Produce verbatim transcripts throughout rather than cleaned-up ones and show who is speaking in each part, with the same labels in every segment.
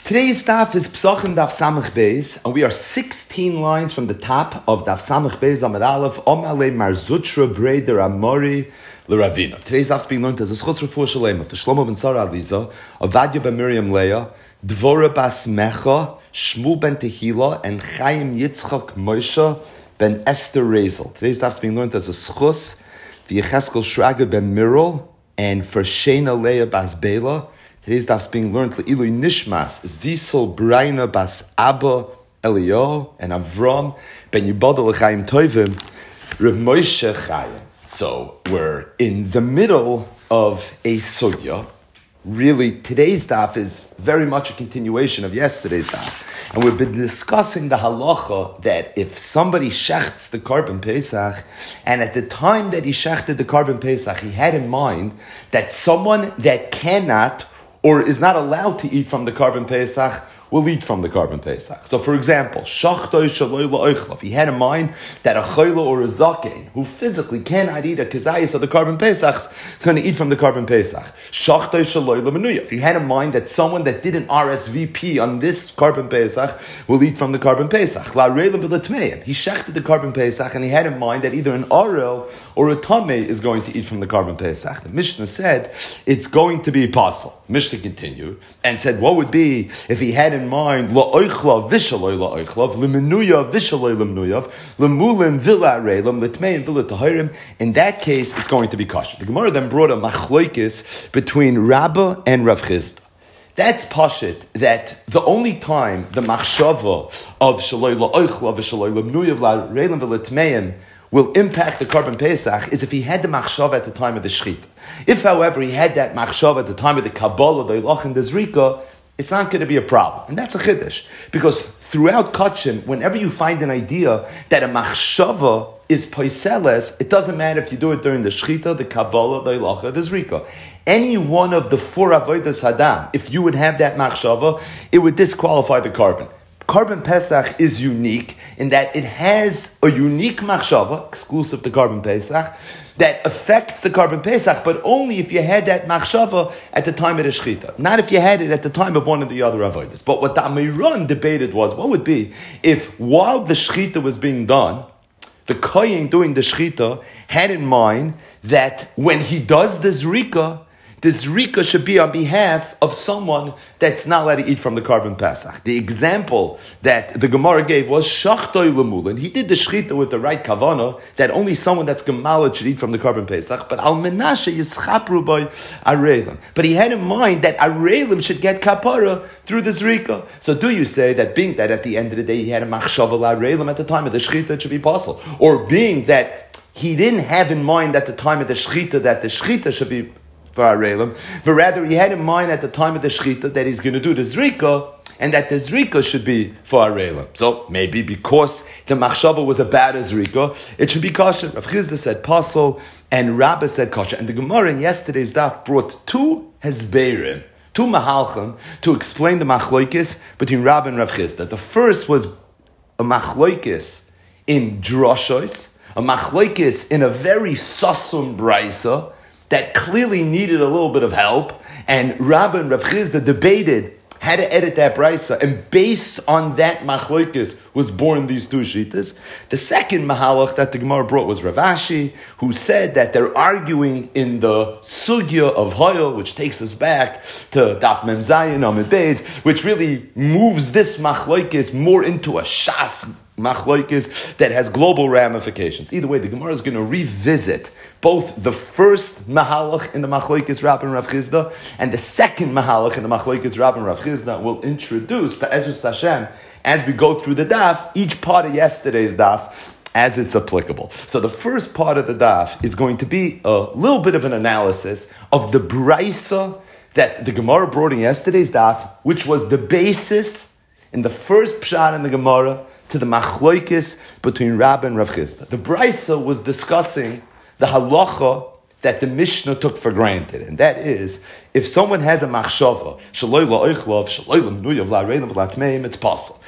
Speaker 1: Today's daf is Psachim Daf Samach Beis, and we are sixteen lines from the top of Daf Samach Beis Amud Aleph. Omale Marzutra Breder Amori L'Ravina. Today's daf is being learned as a Schutz Refuah Shalema for Shlomo ben Sarah Aliza, Avadia ben Miriam Leah, Dvora bas Mecha, Shmuel ben Tehila, and Chaim Yitzchak Moshe ben Esther Rezel. Today's daf is being learned as a Schutz, the Yecheskel Shraga ben Mirol, and for Shena Leah bas Bela. Today's daf is being learned Le'ilui Nishmas, Zisel Braina bas Abba Elio, and Avram ben Yibada L'chaim Tovim, Reb Moshe Chaim. So we're in the middle of a sugya. Really, today's daf is very much a continuation of yesterday's daf. And we've been discussing the halacha that if somebody shechts the Korban Pesach, and at the time that he shechted the Korban Pesach, he had in mind that someone that cannot or is not allowed to eat from the Korban Pesach will eat from the Korban Pesach. So, for example, shachtoi shaloi la'oichlav. He had in mind that a chayla or a zaken who physically cannot eat a kazayis of the Korban Pesach is going to eat from the Korban Pesach. Shachtoi shaloi la'menuyav. He had in mind that someone that did an R S V P on this Korban Pesach will eat from the Korban Pesach. La'reilim b'letmeim. He shechted the Korban Pesach and he had in mind that either an arel or a tameh is going to eat from the Korban Pesach. The Mishnah said it's going to be possible. Mishnah continued and said, what would be if he had in mind la'oichlav vishaloi la'oichlav l'menuyav vishaloi l'menuyav l'mulin v'la'reilam l'tmeim v'l'tahirim. In that case, it's going to be kosher. The Gemara then brought a machloikis between Rabbah and Rav Chisda. That's pashit, that the only time the machshava of shaloi la'oichlav vishaloi l'menuyav la'reilam v'l'tmeim will impact the Korban Pesach is if he had the machshava at the time of the shechita. If, however, he had that machshava at the time of the Kabbalah, the Ilach, and the Zrika, it's not going to be a problem. And that's a chiddush. Because throughout Kachin, whenever you find an idea that a machshava is poiseles, it doesn't matter if you do it during the shechita, the Kabbalah, the Ilach, the Zrika. Any one of the four avodas hadam, if you would have that machshava, it would disqualify the Korban. Korban Pesach is unique in that it has a unique machshava, exclusive to Korban Pesach, that affects the Korban Pesach, but only if you had that machshava at the time of the shechita, not if you had it at the time of one of the other avodas. But what the Amiran debated was, what would be if while the shechita was being done, the kohen doing the shechita had in mind that when he does the zrika, the zrika should be on behalf of someone that's not allowed to eat from the Korban Pesach. The example that the Gemara gave was shachtoi lemulin. He did the shechita with the right kavana that only someone that's gemalad should eat from the Korban Pesach. But al menashe yischapru by areilim. But he had in mind that areilim should get kapara through the zrika. So do you say that being that at the end of the day he had a machshava areilim at the time of the shechita, it should be possible, or being that he didn't have in mind at the time of the shechita that the shechita should be for Areilim, but rather he had in mind at the time of the shechita that he's going to do the zrika, and that the zrika should be for Areilim. So maybe because the machshava was about a zrika, it should be kosher. Rav Chisda said pasol, and Rabbah said kosher. And the Gemara in yesterday's daf brought two hezberim, two mahalchim, to explain the machloikis between Rabbah and Rav Chisda. The first was a machloikis in drashos, a machloikis in a very sasum braisa, that clearly needed a little bit of help, and Rabbah and Rav Chisda debated how to edit that brisa, and based on that machloikis was born these two shitas. The second mahalach that the Gemara brought was Rav Ashi, who said that they're arguing in the sugya of Hoyel, which takes us back to Daf Mem Zayin Amud Beis, which really moves this machloikis more into a shas machloikis that has global ramifications. Either way, the Gemara is going to revisit both the first mahalach in the machloikis Rabbah and Rav Chisda and the second mahalach in the machloikis Rabbah and Rav Chisda. Will introduce Be'ezus Hashem as we go through the daf, each part of yesterday's daf as it's applicable. So the first part of the daf is going to be a little bit of an analysis of the brisa that the Gemara brought in yesterday's daf, which was the basis in the first pshat in the Gemara to the machloikis between Rabbah and Rav Chisda. The brisa was discussing the halacha that the Mishnah took for granted, and that is, if someone has a machshava, shaloi la'oichlav, shaloi l'menuyav la'areilim v'latmeim, it's possible.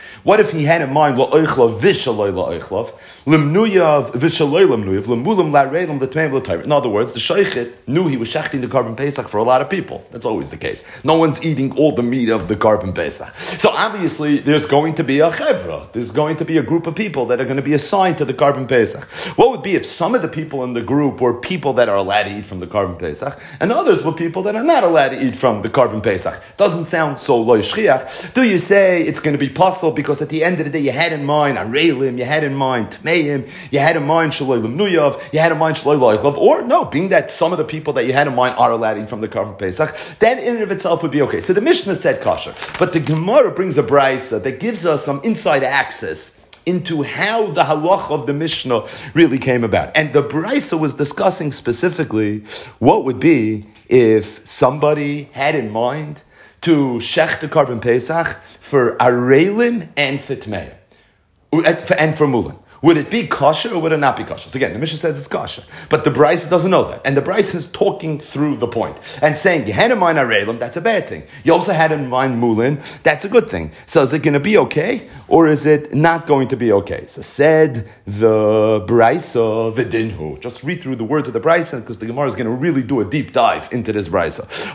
Speaker 1: What if he had in mind la'oichlav v'shaloi la'oichlav, limnuyav v'shaloi limnuyav, limulim la'reilim l'tmeim l'tayr? In other words, the shaychet knew he was shechting the Korban Pesach for a lot of people. That's always the case. No one's eating all the meat of the Korban Pesach. So obviously, there's going to be a chevra. There's going to be a group of people that are going to be assigned to the Korban Pesach. What would be if some of the people in the group were people that are allowed to eat from the Korban Pesach, and others were people that are not allowed to eat from the Korban Pesach? Doesn't sound so loy shchiach. Do you say it's going to be possible because at the end of the day you had in mind arelim, you had in mind tmeim, you had in mind shaloi limnuyav, you had in mind shaloi loichlav, or no, being that some of the people that you had in mind are allowed to eat from the Korban Pesach, that in and of itself would be okay. So the Mishnah said kosher, but the Gemara brings a brisa that gives us some inside access into how the halacha of the Mishnah really came about. And the brisa was discussing specifically what would be if somebody had in mind to shech the Korban Pesach for arelim and for tmeim, and for mulin. Would it be kosher or would it not be kosher? So again, the Mishnah says it's kosher, but the Bryce doesn't know that. And the Bryce is talking through the point and saying, you had in mind arelim, that's a bad thing. You also had in mind mulin, that's a good thing. So is it going to be okay or is it not going to be okay? So said the Bryce of Vidinhu. Just read through the words of the Bryce because the Gemara is going to really do a deep dive into this Bryce.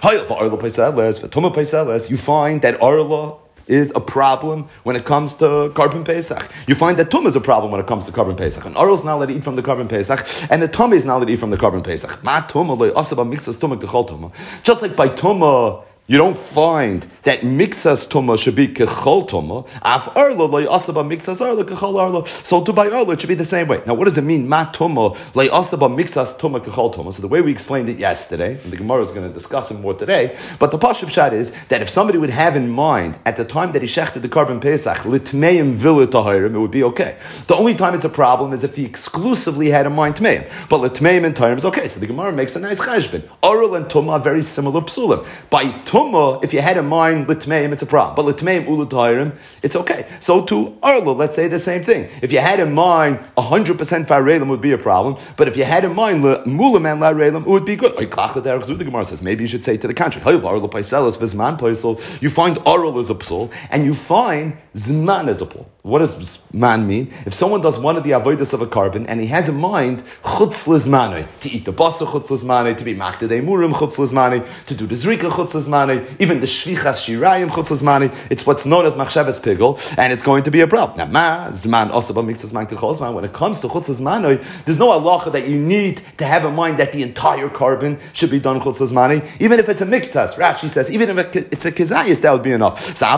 Speaker 1: You find that Arla is a problem when it comes to Korban Pesach. You find that Tumah is a problem when it comes to Korban Pesach. And Arul is not allowed to eat from the Korban Pesach, and the Tumah is not allowed to eat from the Korban Pesach. Just like by Tumah, you don't find that mixas tuma should be kechol tuma. Af arlo loy asaba mixas arlo kechol arlo. So to by arlo it should be the same way. Now, what does it mean? Ma tuma loy asaba mixas tuma kechol tuma. So the way we explained it yesterday, and the Gemara is going to discuss it more today. But the pashup shot is that if somebody would have in mind at the time that he shechted the Korban Pesach litmeim vila tahirim, it would be okay. The only time it's a problem is if he exclusively had in mind tmeim. But litmeim and tahirim is okay. So the Gemara makes a nice cheshbon. Arlo and tuma are very similar psulim. By Tumah, if you had in mind litmeim, it's a problem. But litmeim ulatayrim, it's okay. So to Arla, let's say the same thing. If you had in mind one hundred percent farelim would be a problem. But if you had in mind mulam and larelim, it would be good. The Gemara says maybe you should say to the contrary. You find Arla as a psul, and you find zman as a psul. What does zman mean? If someone does one of the avodas of a carbon and he has in mind chutz lizmanei, to eat the basa chutz lizmanei, to be makdei murim chutz lizmanei, to do the zrika chutz lizmanei, even the shvichas shirayim chutz lizmanei, it's what's known as machshavas pigel, and it's going to be a problem. Now, ma zman osaba mixas man kechol zman. When it comes to chutz lizmanei, there's no halacha that you need to have in mind that the entire carbon should be done chutz lizmanei, even if it's a miktas. Rashi says even if it's a kezayis, that would be enough. So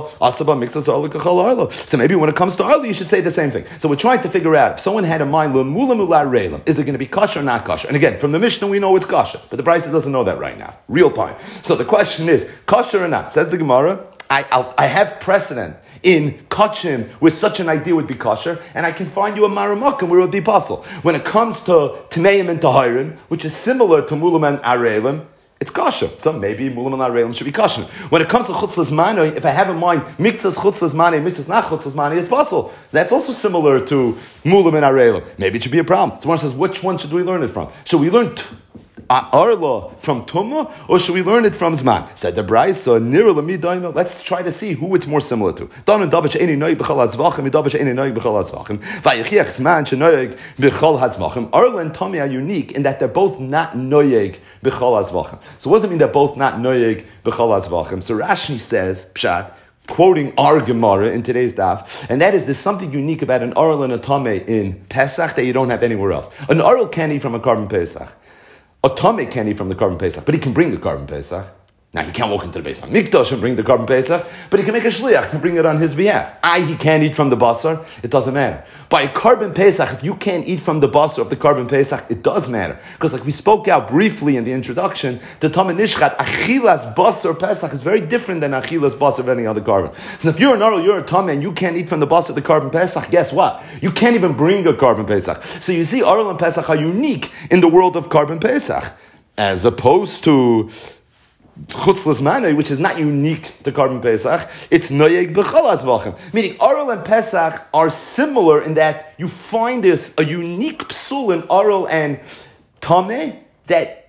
Speaker 1: maybe when it comes to Arla, you should say the same thing. So we're trying to figure out if someone had in mind is it going to be kosher or not kosher? And again, from the Mishnah we know it's kosher, but the Brisa doesn't know that right now, real time. So the question is kosher or not? Says the Gemara, I I'll, I have precedent in kachim where such an idea would be kosher, and I can find you a maramakim where it would be possible. When it comes to tmeim and tahirim, which is similar to mulam and arelim, it's kosher. So maybe mulam and arelim should be kosher. When it comes to chutz lizmanei, if I have in mind mixas chutz lizmanei, mixas not chutz lizmanei, it's possible. That's also similar to mulam and arelim. Maybe it should be a problem. Someone says, which one should we learn it from? Should we learn t- uh, Arla from Tumah, or should we learn it from Zman? Said the Brisa, Nira Lami Daima. Let's try to see who it's more similar to. Dan and Davash Eini Noig B'chol Hazvachim, Davash Eini Noig B'chol Hazvachim. Vayichiach Zman Shenoig B'chol Hazvachim. Arla and Tumah are unique in that they're both not Noig B'chol Hazvachim. So what does it mean they're both not Noig B'chol Hazvachim? So Rashi says, Pshat, quoting our Gemara in today's daf, and that is there's something unique about an Arl and a Tameh in Pesach that you don't have anywhere else. An Arl can eat from a Korban Pesach. A Tameh can eat from the Korban Pesach, but he can bring the Korban Pesach. Now, he can't walk into the Beis HaMikdash and bring the Korban Pesach, but he can make a shliach to bring it on his behalf. I, he can't eat from the basar, it doesn't matter. By a Korban Pesach, if you can't eat from the basar of the Korban Pesach, it does matter. Because like we spoke out briefly in the introduction, the Tameh Nishchat, Achilas basar Pesach is very different than Achilas basar of any other Korban. So if you're an Arul, you're a Tameh, and you can't eat from the basar of the Korban Pesach, guess what? You can't even bring a Korban Pesach. So you see, Arul and Pesach are unique in the world of Korban Pesach, as opposed to chutz lizmanei, which is not unique to Korban Pesach, it's noyeg b'chol hazvachim. Meaning, Arul and Pesach are similar in that you find this a unique psul in Arul and Tameh that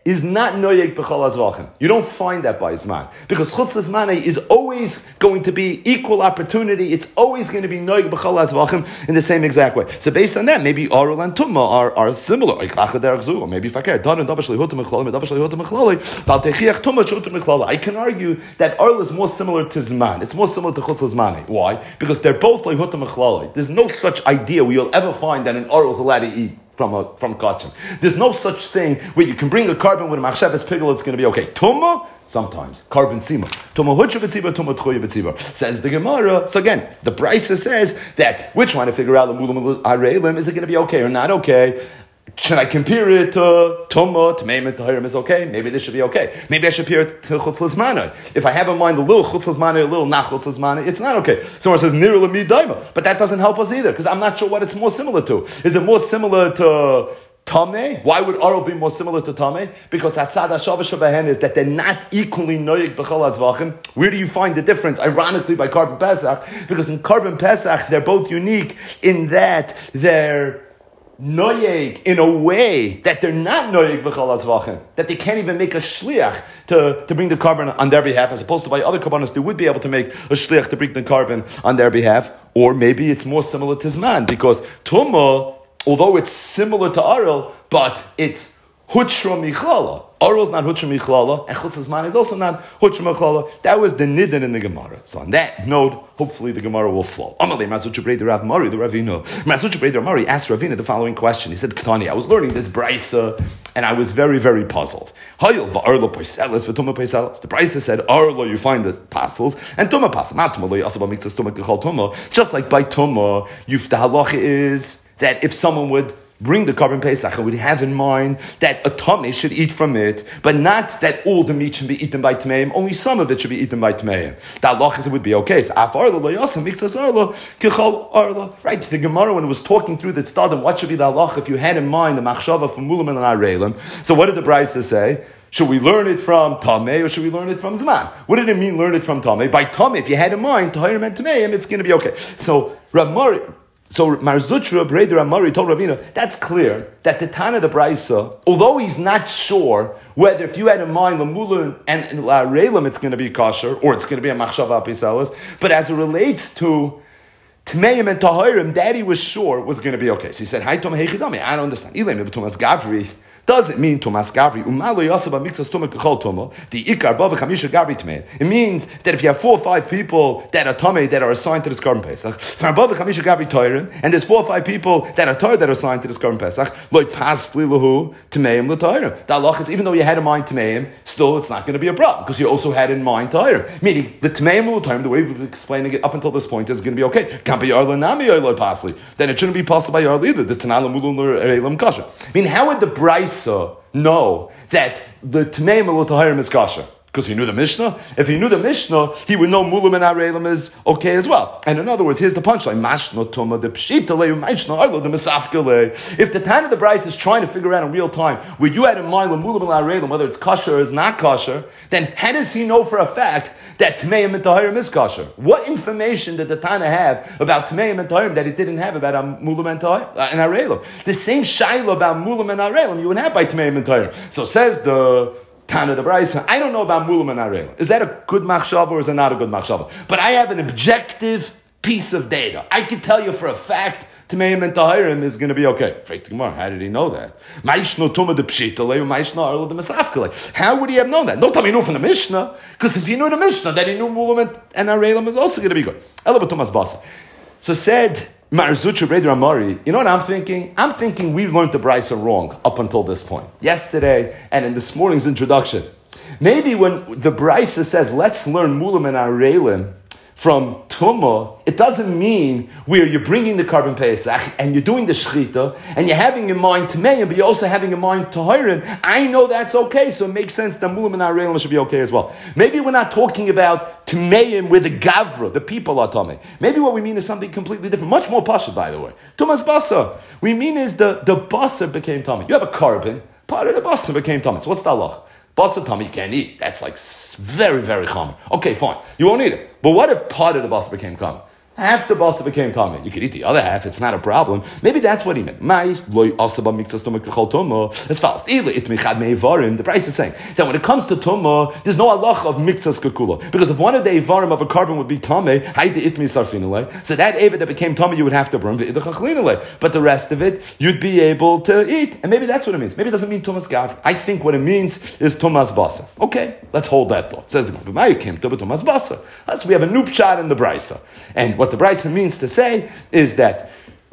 Speaker 1: is not noyeg b'chol hazvachim. You don't find that by Zman. Because chutz Zmanei is always going to be equal opportunity. It's always going to be noyeg b'chol hazvachim in the same exact way. So based on that, maybe Arul and Tumma are, are similar. Or maybe Fakir. I can argue that Arul is more similar to Zman. It's more similar to chutz Zmanei. Why? Because they're both like Hutam Mechlali. There's no such idea where you'll ever find that an Arul is allowed to eat from a from kachim. There's no such thing where you can bring a carbon with a machshavas pigel, it's going to be okay. Tumma, sometimes. Carbon sima. Tumma hutsha b'tzibar, tumma tchoya b'tzibar. Says the Gemara. So again, the Brisa says that we're trying to figure out the mulam areilim, is it going to be okay or not okay? Should I compare it to Tumma, to Meimet, to Hiram is okay? Maybe this should be okay. Maybe I should compare it to Chutz L'Zmanei. If I have in mind a little Chutz L'Zmanei, a little not Chutz L'Zmanei, it's not okay. Someone says, Nir L'mi Daima. But that doesn't help us either, because I'm not sure what it's more similar to. Is it more similar to Tameh? Why would Arul be more similar to Tameh? Because Hatzad HaShavah Shabahen is that they're not equally Noyeg B'chol HaZvachim. Where do you find the difference? Ironically, by Carbon Pesach, because in Carbon Pesach, they're both unique in that they're noyeg in a way that they're not noyeg b'chol hazvachim, that they can't even make a shliach to, to bring the carbon on their behalf, as opposed to by other karbanos, they would be able to make a shliach to bring the carbon on their behalf. Or maybe it's more similar to Zman, because Tumma, although it's similar to Arul, but it's Hutra Michlala. Arul is not Hutra Michlala, and Chutz Zman is also not Hutra Michlala. That was the Nidin in the Gemara. So on that note, hopefully the Gemara will flow. Amalei Masucha Breder Rav Mari, the Ravino. Masucha Breder Mari asked Ravina the following question. He said, Ketani, I was learning this Brisa, and I was very, very puzzled. Hayil va'arla poiselis v'tuma poiselis. The Brisa said, Arla, you find the apostles, and Tuma pasel. Not Tuma, lo yasaba mitzvahs Tuma kechal Tuma. Just like by Tuma, the halacha is that if someone would bring the carbon pesach, and would have in mind that a tamei should eat from it, but not that all the meat should be eaten by tmeim, only some of it should be eaten by tmeim. The halach is it would be okay. So, af arla lo yasam mikzas arla kichal arla. Right, the Gemara, when it was talking through the start, what should be the halach if you had in mind the machshava from mulam and areilim. So what did the Brisa say? Should we learn it from Tameh or should we learn it from Zman? What did it mean, learn it from Tameh? By Tameh, if you had in mind Tahirim and Tameim, it's going to be okay. So, Rav Mari, So Mar Zutra, Breder Amari told Ravina, that's clear that the Tana the Braisa, although he's not sure whether if you had in mind Lamula and, and La Reilam it's going to be kosher or it's going to be a Machshava Apisalis, but as it relates to Tmeim and Tahirim, Daddy was sure was going to be okay. So he said, Hi Tom Heichidami, I don't understand. Ilay me Thomas Gavri. Does it mean Tomas Gavri? Umalo Yasaba Mixas Toma Kechol Tomo, the Ikar Bava Chamisha Gavri Tmei. It means that if you have four or five people that are Tomei that are assigned to this Korban Pesach, from Bava Chamisha Gavri Toirim, and there's four or five people that are Torah that are assigned to this Korban Pesach, Loi Pasli Lahu Tmeim L'Toirim. The halach is even though you had in mind Tmeim, still it's not going to be a problem because you also had in mind Toirim. Meaning the Tmeim L'Toirim, the way we've been explaining it up until this point, is going to be okay. Can't be Yarla Nami Loi Pasli. Then it shouldn't be possible by Yarla either. The Tanala Mulum L'Reilam Kasha. I mean, how would the Braisa know that the Tmeim L'Tohirim is kosher? Because he knew the Mishnah. If he knew the Mishnah, he would know Mulam and Areilim is okay as well. And in other words, here's the punchline. Mashno Toma de Pshita Le Mashno Arlo de Mesafka Le. If the time of the Bryce is trying to figure out in real time where you had in mind when Mulam and Areilim, whether it's kosher or is not kosher, then how does he know for a fact that Tmeim and Tahirim is kosher? What information did the Tana have about Tmeim and Tahirim that he didn't have about um, Mulam and Areilim? The same shaila about Mulam and Areilim you would have by Tmeim and Tahirim. So says the Tana the Brisa, I don't know about Mulam and Areilim. Is that a good machshava or is it not a good machshava? But I have an objective piece of data. I can tell you for a fact Tmeim and Tahirim is going to be okay. How did he know that? How would he have known that? Don't tell me he knew from the Mishnah, because if he knew the Mishnah, then he knew Mulam and Areilim is also going to be good. So said Mar Zutra Breder Amari, you know what I'm thinking? I'm thinking we learned the Brisa wrong up until this point. Yesterday and in this morning's introduction. Maybe when the Brisa says, let's learn Mulam and Areilim from Tumah, it doesn't mean where you're bringing the carbon Pesach and you're doing the Shechita and you're having in mind Tmeim, but you're also having in mind Tahirim. I know that's okay, so it makes sense that Mulam and Areilim should be okay as well. Maybe we're not talking about Tmeim where the Gavra, the people are Tamei. Maybe what we mean is something completely different, much more Pasha, by the way. Tumas Basa. We mean is the, the Basa became Tamei. You have a carbon, part of the Basa became Tamei. So what's the halach? Basa tummy you can't eat. That's like very, very common. Okay, fine. You won't eat it. But what if part of the basa became common? Half the basa became tummy. You could eat the other half. It's not a problem. Maybe that's what he meant. Mai loy asaba mixas tumah kechol tumah. As fast. It michad meivarim. The price is saying that when it comes to tumah, there's no halacha of mixas kekula, because if one of the ivarim of a carbon would be tummy, hayde itmi sarfinale. So that avid that became tummy, you would have to burn the idachachlinale. But the rest of it, you'd be able to eat. And maybe that's what it means. Maybe it doesn't mean tumas gav. I think what it means is tumas basa. Okay, let's hold that thought. It says the Gemara came to tumas basa. So we have a noob shot in the brisa. And what the brisa means to say is that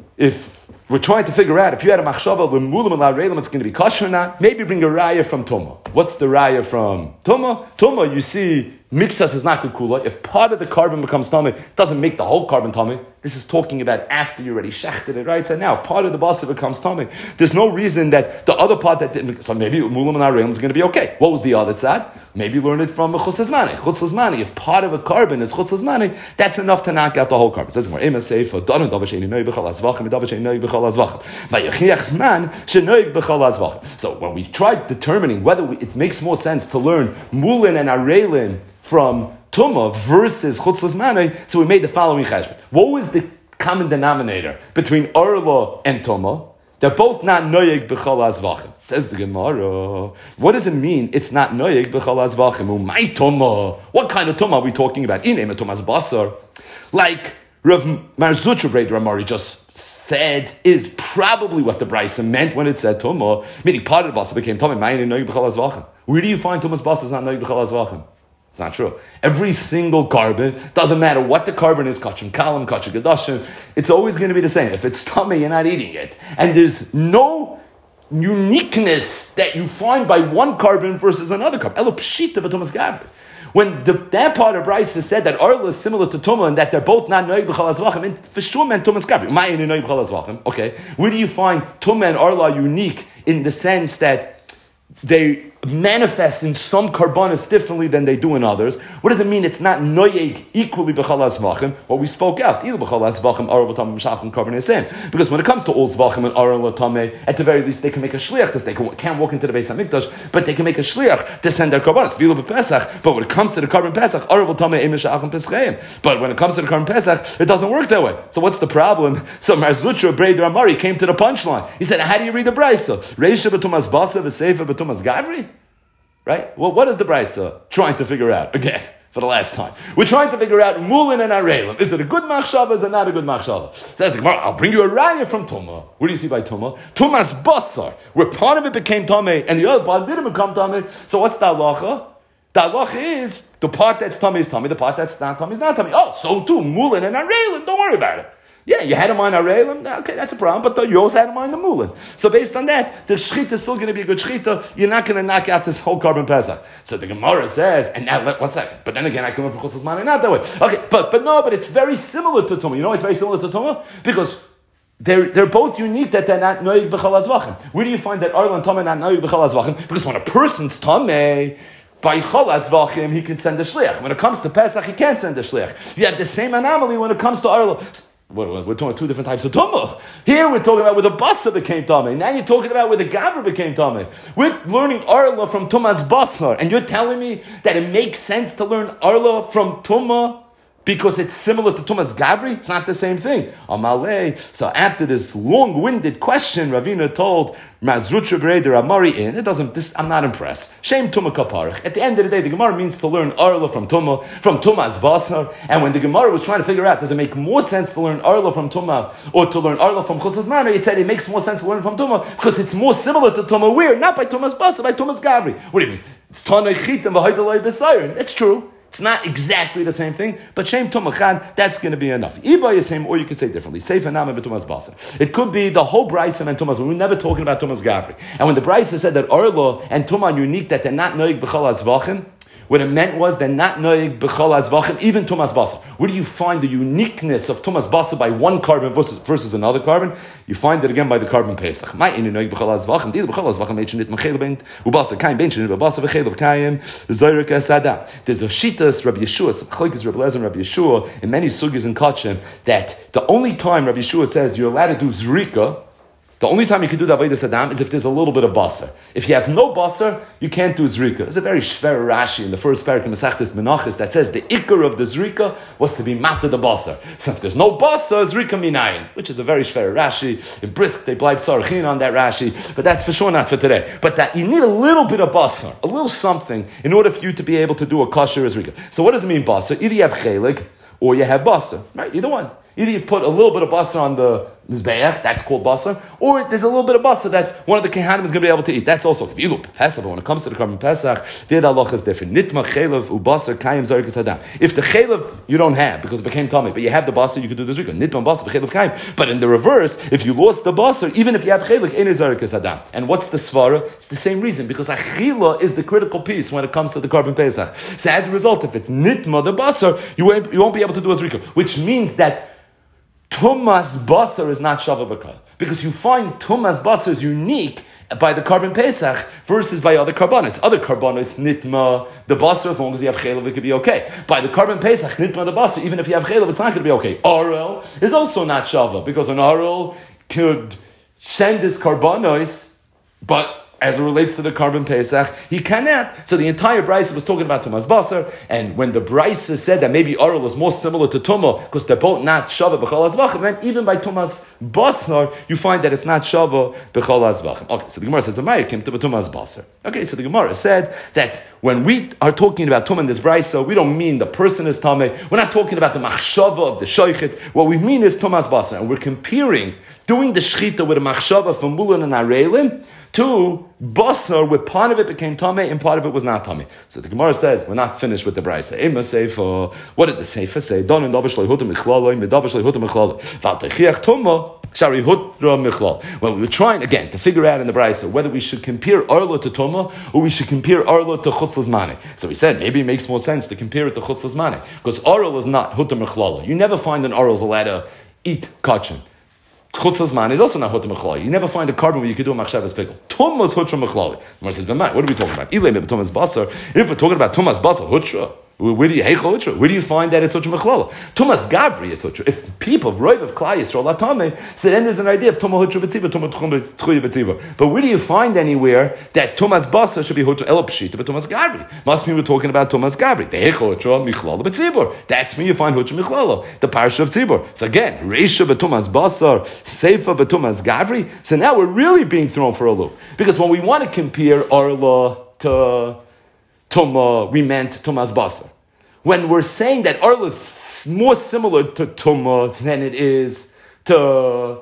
Speaker 1: if we're trying to figure out if you had a machshava l'mulim and la'reilim, it's going to be kosher or not, maybe bring a raya from Tumah. What's the raya from Tumah? Tumah, you see, mixas is not kukula. If part of the carbon becomes tummy, it doesn't make the whole carbon tummy. This is talking about after you already shechted it, right? So now, part of the basa becomes tummy. There's no reason that the other part that didn't, so maybe mulim and areim is going to be okay. What was the other side? Maybe learn it from a chutz hazmani. Chutz hazmani. If part of a carbon is chutz hazmani, that's enough to knock out the whole carbon. It says more, ema seifa, danu dava she'eni noig b'chal azvachim, dava she'eni noig b'chal azvachim. Vayechiach zman she'noig b'chal azvachim. So when we tried determining whether we, it makes more sense to learn mulin and areilin from Tumah versus Chutz L'Zmanei, so we made the following cheshbon. What was the common denominator between Arla and Tumah? They're both not noyeg b'chol azvachim. Says the Gemara. What does it mean? It's not noyeg b'chol azvachim. Umay Tumah. What kind of Tumah are we talking about? Inem Tumah's basar. Like Rav Marzutra Breder Amari just said is probably what the Brisa meant when it said Tumah. Meaning part of the basar became Tumah. Mayin noyeg b'chol azvachim. Where do you find Tumah's basar is not noyeg b'chol azvachim? It's not true. Every single carbon, doesn't matter what the carbon is, kachim kalam, kachim gadashim, it's always going to be the same. If it's tummy, you're not eating it. And there's no uniqueness that you find by one carbon versus another carbon. Elo pshita b'tumas gavri. When the, that part of Brisa said that Arla is similar to Tumah and that they're both not noig b'chal azvachim, and for sure meant Tumah's gavri. Ma'yin noig b'chal azvachim. Okay. Where do you find Tumah and Arla unique in the sense that they manifest in some karbanis differently than they do in others? What does it mean it's not noyeg equally b'chal azvachim? Well, we spoke out. Either b'chal azvachim, aral v'tamim, shachim, karban esem. Because when it comes to all zvachim and aral v'tamim, at the very least they can make a shliach. They can't walk into the Beis Hamikdash, but they can make a shliach to send their karbanis. V'ilo b'pesach. But when it comes to the karban pesach, aral v'tamim, eim shachim pescheim. But when it comes to the karban pesach, it doesn't work that way. So what's the problem? So Marzutra Breder Amari came to the punchline. He said, how do you read the Brisa? Reisha b'tumas basa v'seifa b'tumas gavri? Right? Well, what is the Brisa trying to figure out? Again, for the last time. We're trying to figure out Mulin and Arelim. Is it a good machshava? Is it not a good machshava? Says the Gemara, I'll bring you a raya from Tumah. What do you see by Tumah? Tumah's basar, where part of it became Tameh and the other part didn't become Tameh. So what's the halacha? The halacha is the part that's Tameh is Tameh, the part that's not Tameh is not Tameh. Oh, so too, Mulin and Arelim. Don't worry about it. Yeah, you had in mind Arelim, okay, that's a problem, but the, you also had in mind the Mulin. So based on that, the Shechita is still going to be a good Shechita. You're not going to knock out this whole carbon Pesach. So the Gemara says, and now, let, one second, but then again, I can learn from Chutz L'Zmanei, not that way. Okay, but but no, but it's very similar to Tumah. You know why it's very similar to Tumah? Because they're, they're both unique that they're not Noyeg B'chal Azvachim. Where do you find that Arla and Tumah are not Noyeg B'chal Azvachim? Because when a person's Tumah, by Chol Azvachim, he can send a Shliach. When it comes to Pesach, he can't send a Shliach. You have the same anomaly when it comes to Arla. We're talking about two different types of tumah. Here we're talking about where the basa became tumah. Now you're talking about where the gavra became tumah. We're learning arla from tumah's basar, and you're telling me that it makes sense to learn arla from tumah because it's similar to Tumah's Gavri? It's not the same thing. Amalei. So after this long-winded question, Ravina told Mazrutra Breder Amari in. It doesn't. This I'm not impressed. Shame Tumah Kaparich. At the end of the day, the Gemara means to learn Arla from Tumah, from Tumah's Vasar. And when the Gemara was trying to figure out, does it make more sense to learn Arla from Tumah or to learn Arla from Chutz L'Zmanei? It said it makes more sense to learn from Tumah because it's more similar to Tumah. Where? Not by Tumah's Vasar, by Tumah's Gavri. What do you mean? It's Tanei Chitim v'Haydalei B'Sayin. It's true. It's not exactly the same thing, but Shem Tumah Chad, that's going to be enough. Iba is same, or you could say differently. Sefer Nama b'Tumah's Basar. It could be the whole Brisa and Tumah's. We're never talking about Tumah's Gavri. And when the Brisa said that Arlo and Tumah are unique, that they're not noig b'chol azvachim, what it meant was they're not noig b'chol azvachim, even Tumah's Basar. Where do you find the uniqueness of Tumah's Basar by one carbon versus, versus another carbon? You find it again by the carbon Pesach. My inu noig b'chol azvachim, dil b'chol azvachim eichenit mechel ben ubasar kaim ben shenit b'basar v'chel v'kayim zoyrek esada. There's a shitas Rabbi Yeshua, it's a chalkis Rabbi Lezer and Rabbi Yeshua in many sugyas in Kachim that the only time Rabbi Yeshua says you're allowed to do zrika The only time you can do the Avodas Adam is if there's a little bit of basar. If you have no basar, you can't do zrika. There's a very shver Rashi in the first parak in Masechtas Menachos that says the ikar of the zrika was to be mata the basar. So if there's no basar, zrika minayin, which is a very shver Rashi. In Brisk, they blind sarchin on that Rashi, but that's for sure not for today. But that you need a little bit of basar, a little something, in order for you to be able to do a kosher zrika. So what does it mean basar? Either you have chelik or you have basar, right? Either one. Either you put a little bit of basar on the mizbeach, that's called basar, or there's a little bit of basar that one of the kehanim is going to be able to eat. That's also kivilu pesach. But when it comes to the carbon pesach, there the halacha is different. Nitma chelav ubasar kayim zarikas hadam. If the chelav you don't have because it became tummy, but you have the basar, you can do this zrika. Nitma basar v'chelav kayim. But in the reverse, if you lost the basar, even if you have chelav, ain't zarikas hadam. And what's the svara? It's the same reason, because achila is the critical piece when it comes to the carbon pesach. So as a result, if it's nitma the basar, you won't, you won't be able to do a zrika, which means that Tumas basar is not shava b'kal, because you find Tumas basar is unique by the carbon pesach versus by other karbanos. Other karbanos nitma the basar, as long as you have chelav, it could be okay. By the carbon pesach nitma the basar, even if you have chelav, it's not going to be okay. Arel is also not shava, because an arel could send his karbanos, but as it relates to the carbon pesach, he cannot. So the entire brisa was talking about Tumas basar, and when the brisa said that maybe Arel is more similar to Tumah, because they're both not Shava b'chol hazvachim, then even by Tumas basar, you find that it's not Shava b'chol hazvachim. Okay, so the Gemara says, "B'maya came to Tumas basar." Okay, so the Gemara said that when we are talking about Tumah in this brisa, we don't mean the person is Tameh. We're not talking about the machshava of the shoichet. What we mean is Tumas basar, and we're comparing doing the shchita with a machshava from Mulan and Arelim to basar, where part of it became tamei and part of it was not tamei. So the Gemara says we're not finished with the brisa. Ema seifa. What did the seifa say? Don and davish leihuta michlala, medavish leihuta michlala. V'altechiach tuma shari hutra michlal. Well, we were trying again to figure out in the brisa whether we should compare arla to tuma or we should compare arla to chutz l'zmane. So we said maybe it makes more sense to compare it to chutz l'zmane, because arla is not hutra michlala. You never find an arla is allowed to eat kachin. Chutz hazman is also not hutra mechlali. You never find a carbon where you could do a machshavas pickle. Tumas hutra mechlali. Gemara says, "B'mai, what are we talking about? Ilay maybe tumas basar. If we're talking about tumas basar hutra, where do you heichal hutra? Where do you find that it's hutra mechlala? Tumas gavri is hutra. If people roiv of klai yisrael latame, so then there's an idea of tuma hutra b'tziva, tuma tchuya b'tziva. But where do you find anywhere that tumas basar should be hutra elopshita, but tumas gavri? Must mean we're talking about tumas gavri. The heichal hutra michlala b'tzibur. That's when you find hutra michlala, the parsha of tzibur. So again, reisha b'tumas basar, seifa b'tumas gavri. So now we're really being thrown for a loop, because when we want to compare arla to Tuma, we meant Tumas basar. When we're saying that Arla is more similar to Tuma than it is to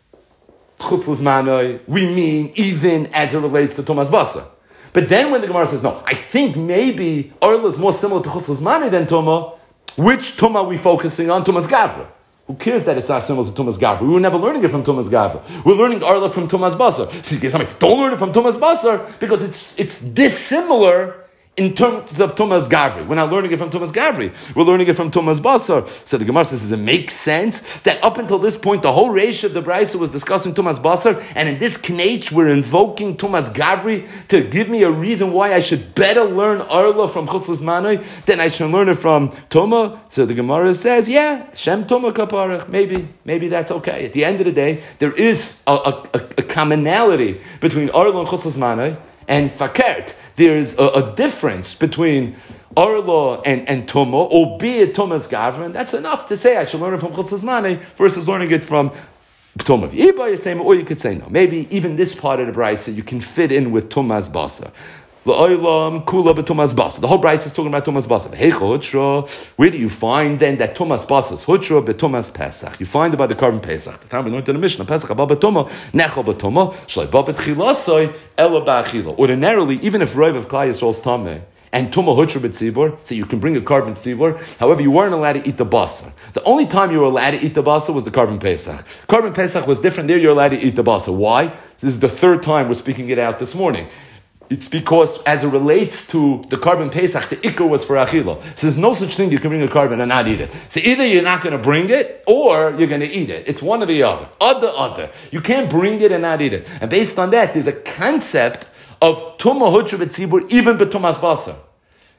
Speaker 1: Chutz l'zmanai, we mean even as it relates to Tumas basar. But then when the Gemara says, no, I think maybe Arla is more similar to Chutz l'zmanai than Tuma, which Tuma are we focusing on? Tumas gavra. Who cares that it's not similar to Tumas Gavra? We were never learning it from Tumas Gavra. We're learning Arla from Tumas basar. So you can tell me, don't learn it from Tumas basar, because it's it's dissimilar in terms of Tumas Gavri. We're not learning it from Tumas Gavri. We're learning it from Tumas basar. So the Gemara says, does it make sense that up until this point, the whole reish of the Brisa was discussing Tumas basar, and in this knech, we're invoking Tumas Gavri to give me a reason why I should better learn Arla from Chutz l'zmanai than I should learn it from Tuma? So the Gemara says, yeah, Shem Tuma kaparach. Maybe, maybe that's okay. At the end of the day, there is a, a, a commonality between Arla and Chutz l'zmanai and fakert. There's a, a difference between Arla and, and Tuma, albeit Tumas Gavra, and that's enough to say I should learn it from Chutz l'zmanai versus learning it from Tuma. Or you could say no. Maybe even this part of the brisa you can fit in with Tumas basar. The whole brisa is talking about Tumas basar. Where do you find then that Tumas basar is hutra betumas pesach? You find it by the carbon pesach. The time we learned in the Mishnah, pesach abba betuma, nechal betuma, shloi ba betchilasoi, ela ba'achila. Ordinarily, even if roiv of klai yisrael's tameh and tuma hutra betzibur, so you can bring a carbon tzibur. However, you weren't allowed to eat the basar. The only time you were allowed to eat the basar was the carbon pesach. Carbon pesach was different. There, you're allowed to eat the basar. Why? This is the third time we're speaking it out this morning. It's because, as it relates to the carbon pesach, the ikar was for achila. So there's no such thing you can bring a carbon and not eat it. So either you're not going to bring it, or you're going to eat it. It's one or the other. Other, other. You can't bring it and not eat it. And based on that, there's a concept of tuma hutra b'tzibur, even b'tumas basar.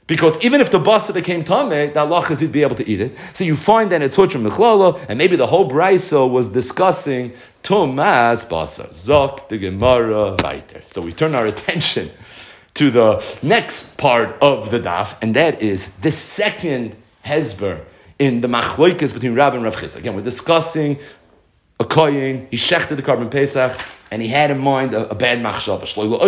Speaker 2: Because even if the basa became tameh, the halacha is he'd be able to eat it. So you find that it's hutra mechlala, and maybe the whole brayso was discussing tumas basa. Zok the Gemara weiter. So we turn our attention to the next part of the daf, and that is the second hezber in the machloikas between Rab and Rav Chisda. Again, we're discussing a koyin, he shechted the carbon pesach, and he had in mind a, a bad machshava.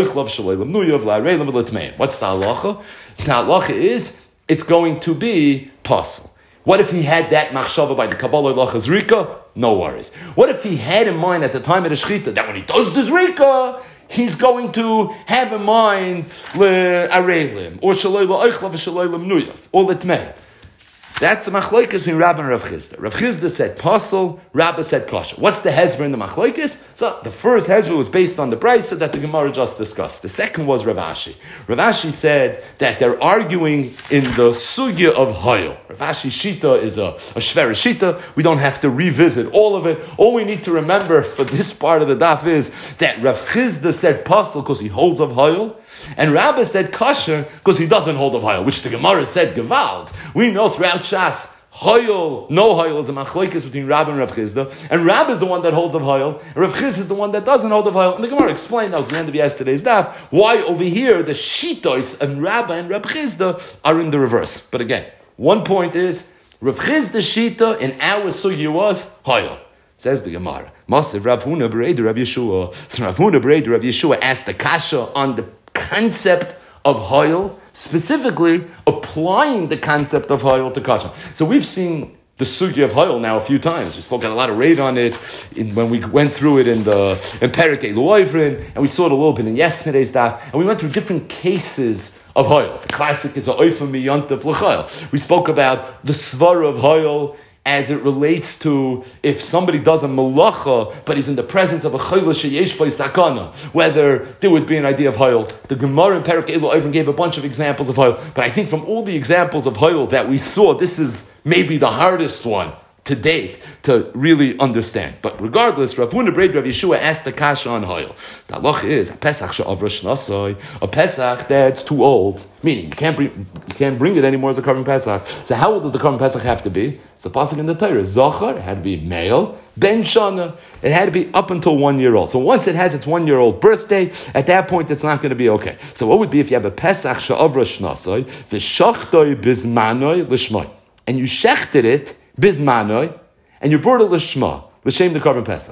Speaker 2: What's the halacha? The halacha is, it's going to be possible. What if he had that machshava by the Kabbalah halacha zrika? No worries. What if he had in mind at the time of the shechita that when he does the zrika, he's going to have in mind le-arelim, or shaloi lo-oichlav, shaloi lo-mnuyaf, or le-tmei. That's a machlokes between Rabbi and Rav Chisda. Rav Chisda said pasul, Rabbi said kosher. What's the hezber in the machlokes? So the first hezber was based on the brayso that the Gemara just discussed. The second was Rav Ashi. Rav Ashi said that they're arguing in the sugya of hayil. Rav Ashi's shita is a, a shver shita. We don't have to revisit all of it. All we need to remember for this part of the daf is that Rav Chisda said pasul because he holds of hayil. And Rabbi said kosher because he doesn't hold of hayil, which the Gemara said gewalt. We know throughout Shas, hayil, no hayil is a machlokes between Rabbi and Rav Chisda, and Rabbi is the one that holds of hayil, and Rav Chisda is the one that doesn't hold of hayil. And the Gemara explained, that was the end of yesterday's daf, why over here the shitos and Rabbi and Rav Chisda are in the reverse. But again, one point is, Rav Chisda shita in our sugi was hayil. Says the Gemara. Masiv Rav Huna B'reider Rav Yeshua. So Rav Huna B'reider Rav Yeshua asked the kasha on the concept of hayil, specifically applying the concept of hayil to kasha. So we've seen the sugya of hayil now a few times. We spoke a lot of raid on it in, when we went through it in the in Perek Eloivrin, and we saw it a little bit in yesterday's daf, and we went through different cases of hayil. The classic is a oifa miyantav l'chayil. We spoke about the svara of hayil as it relates to if somebody does a malacha, but he's in the presence of a chayla sheyesh by sakana, whether there would be an idea of hayil. The Gemara in Perek Elul even gave a bunch of examples of hayil, but I think from all the examples of hayil that we saw, this is maybe the hardest one to date to really understand. But regardless, Rav Huna B'reider Rav Yeshua asked the kasha on hayil. The halach is a pesach she'avra shnasai, a pesach that's too old, meaning you can't bring you can't bring it anymore as a carbon pesach. So how old does the carbon pesach have to be? It's a pasuk in the Torah. Zachar, it had to be male. Ben shana, it had to be up until one year old. So once it has its one year old birthday, at that point it's not going to be okay. So what would be if you have a pesach she'avra shnasai v'shachtoi bizmanoi l'shmoi, and you shechted it bizmanoi, and you brought it l'shma, l'shem the carbon pesach.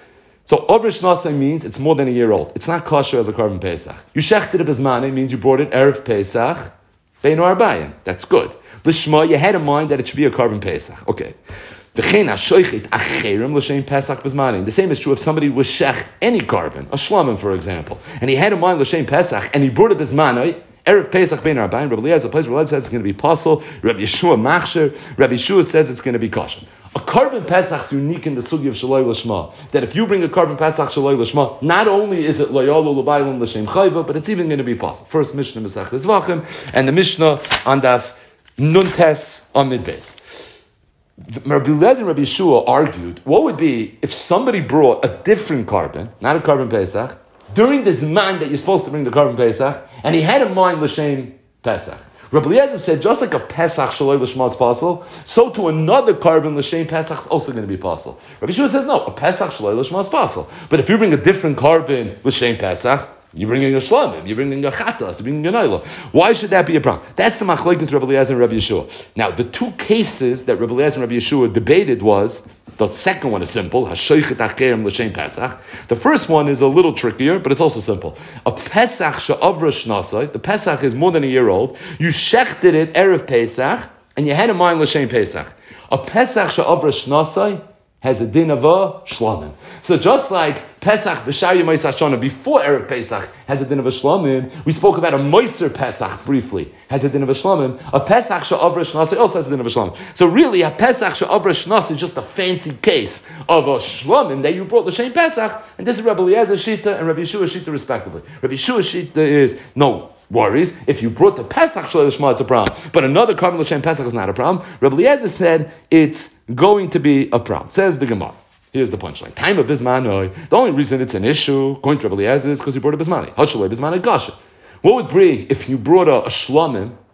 Speaker 2: So avra shnasai means it's more than a year old. It's not kosher as a carbon pesach. You shechted it bizmanoi means you brought it erev pesach beinu arbayim. That's good. L'shma, you had in mind that it should be a carbon pesach. Okay. The same is true if somebody was shech any carbon, a shlamim for example, and he had in mind l'shem pesach, and he brought it bizmanoi, erev pesach beinu arbayim. Rabbi Eliezer, place Rabbi Eliezer says it's going to be possible. Rabbi Yeshua machsher. Rabbi Yeshua says it's going to be kosher. A carbon pesach is unique in the sugi of shaloi l'shma. That if you bring a carbon pesach shaloi l'shma, not only is it loyalu l'baylim l'shem chayva, but it's even going to be possible. First Mishnah Masech Zvachim, and the Mishnah on daf Nuntes on Midbeis. Rabbi Eliezer and Rabbi Yeshua argued, what would be if somebody brought a different carbon, not a carbon pesach, during the zman that you're supposed to bring the carbon pesach, and he had in mind l'shem pesach. Rabbi Eliezer said, just like a pesach shaloi l'shma is possible, so to another carbon l'shem pesach is also going to be possible. Rabbi Yeshua says, no, a pesach shaloi l'shma is possible. But if you bring a different carbon l'shem pesach, you're bringing a shlamim, you're bringing a chatas, you're bringing a naila. Why should that be a problem? That's the machlokes Rabbi Eliezer and Rabbi Yeshua. Now, the two cases that Rabbi Eliezer and Rabbi Yeshua debated was, the second one is simple, hashoichet acherem l'shem pesach. The first one is a little trickier, but it's also simple. A pesach she'avra shnasai, the pesach is more than a year old, you shechted it erev pesach, and you had in mind l'shem pesach. A pesach she'avra shnasai has a din of a shlamim. So just like Pesach b'shar Yemais Hashana before Erev Pesach has a din of a shlamim, we spoke about a Moiser Pesach briefly has a din of a shlamim. A Pesach she'avra shnasa also has a din of a shlamim. So really, a Pesach she'avra shnasa is just a fancy case of a shlamim that you brought l'shem Pesach, and this is Rabbi Eliezer Shita and Rabbi Yeshua Shita respectively. Rabbi Yeshua Shita is no worries. If you brought the Pesach Shalei L'Shma, it's a problem. But another carbon L'Shem Pesach is not a problem. Rabbi Eliezer said it's going to be a problem. Says the Gemara. Here's the punchline. Time of Bismanoi. The only reason it's an issue, according to Rabbi Eliezer, is because you brought a Bismani. Hachalei Bismani Gasha. What would be if you brought a, a Shlamim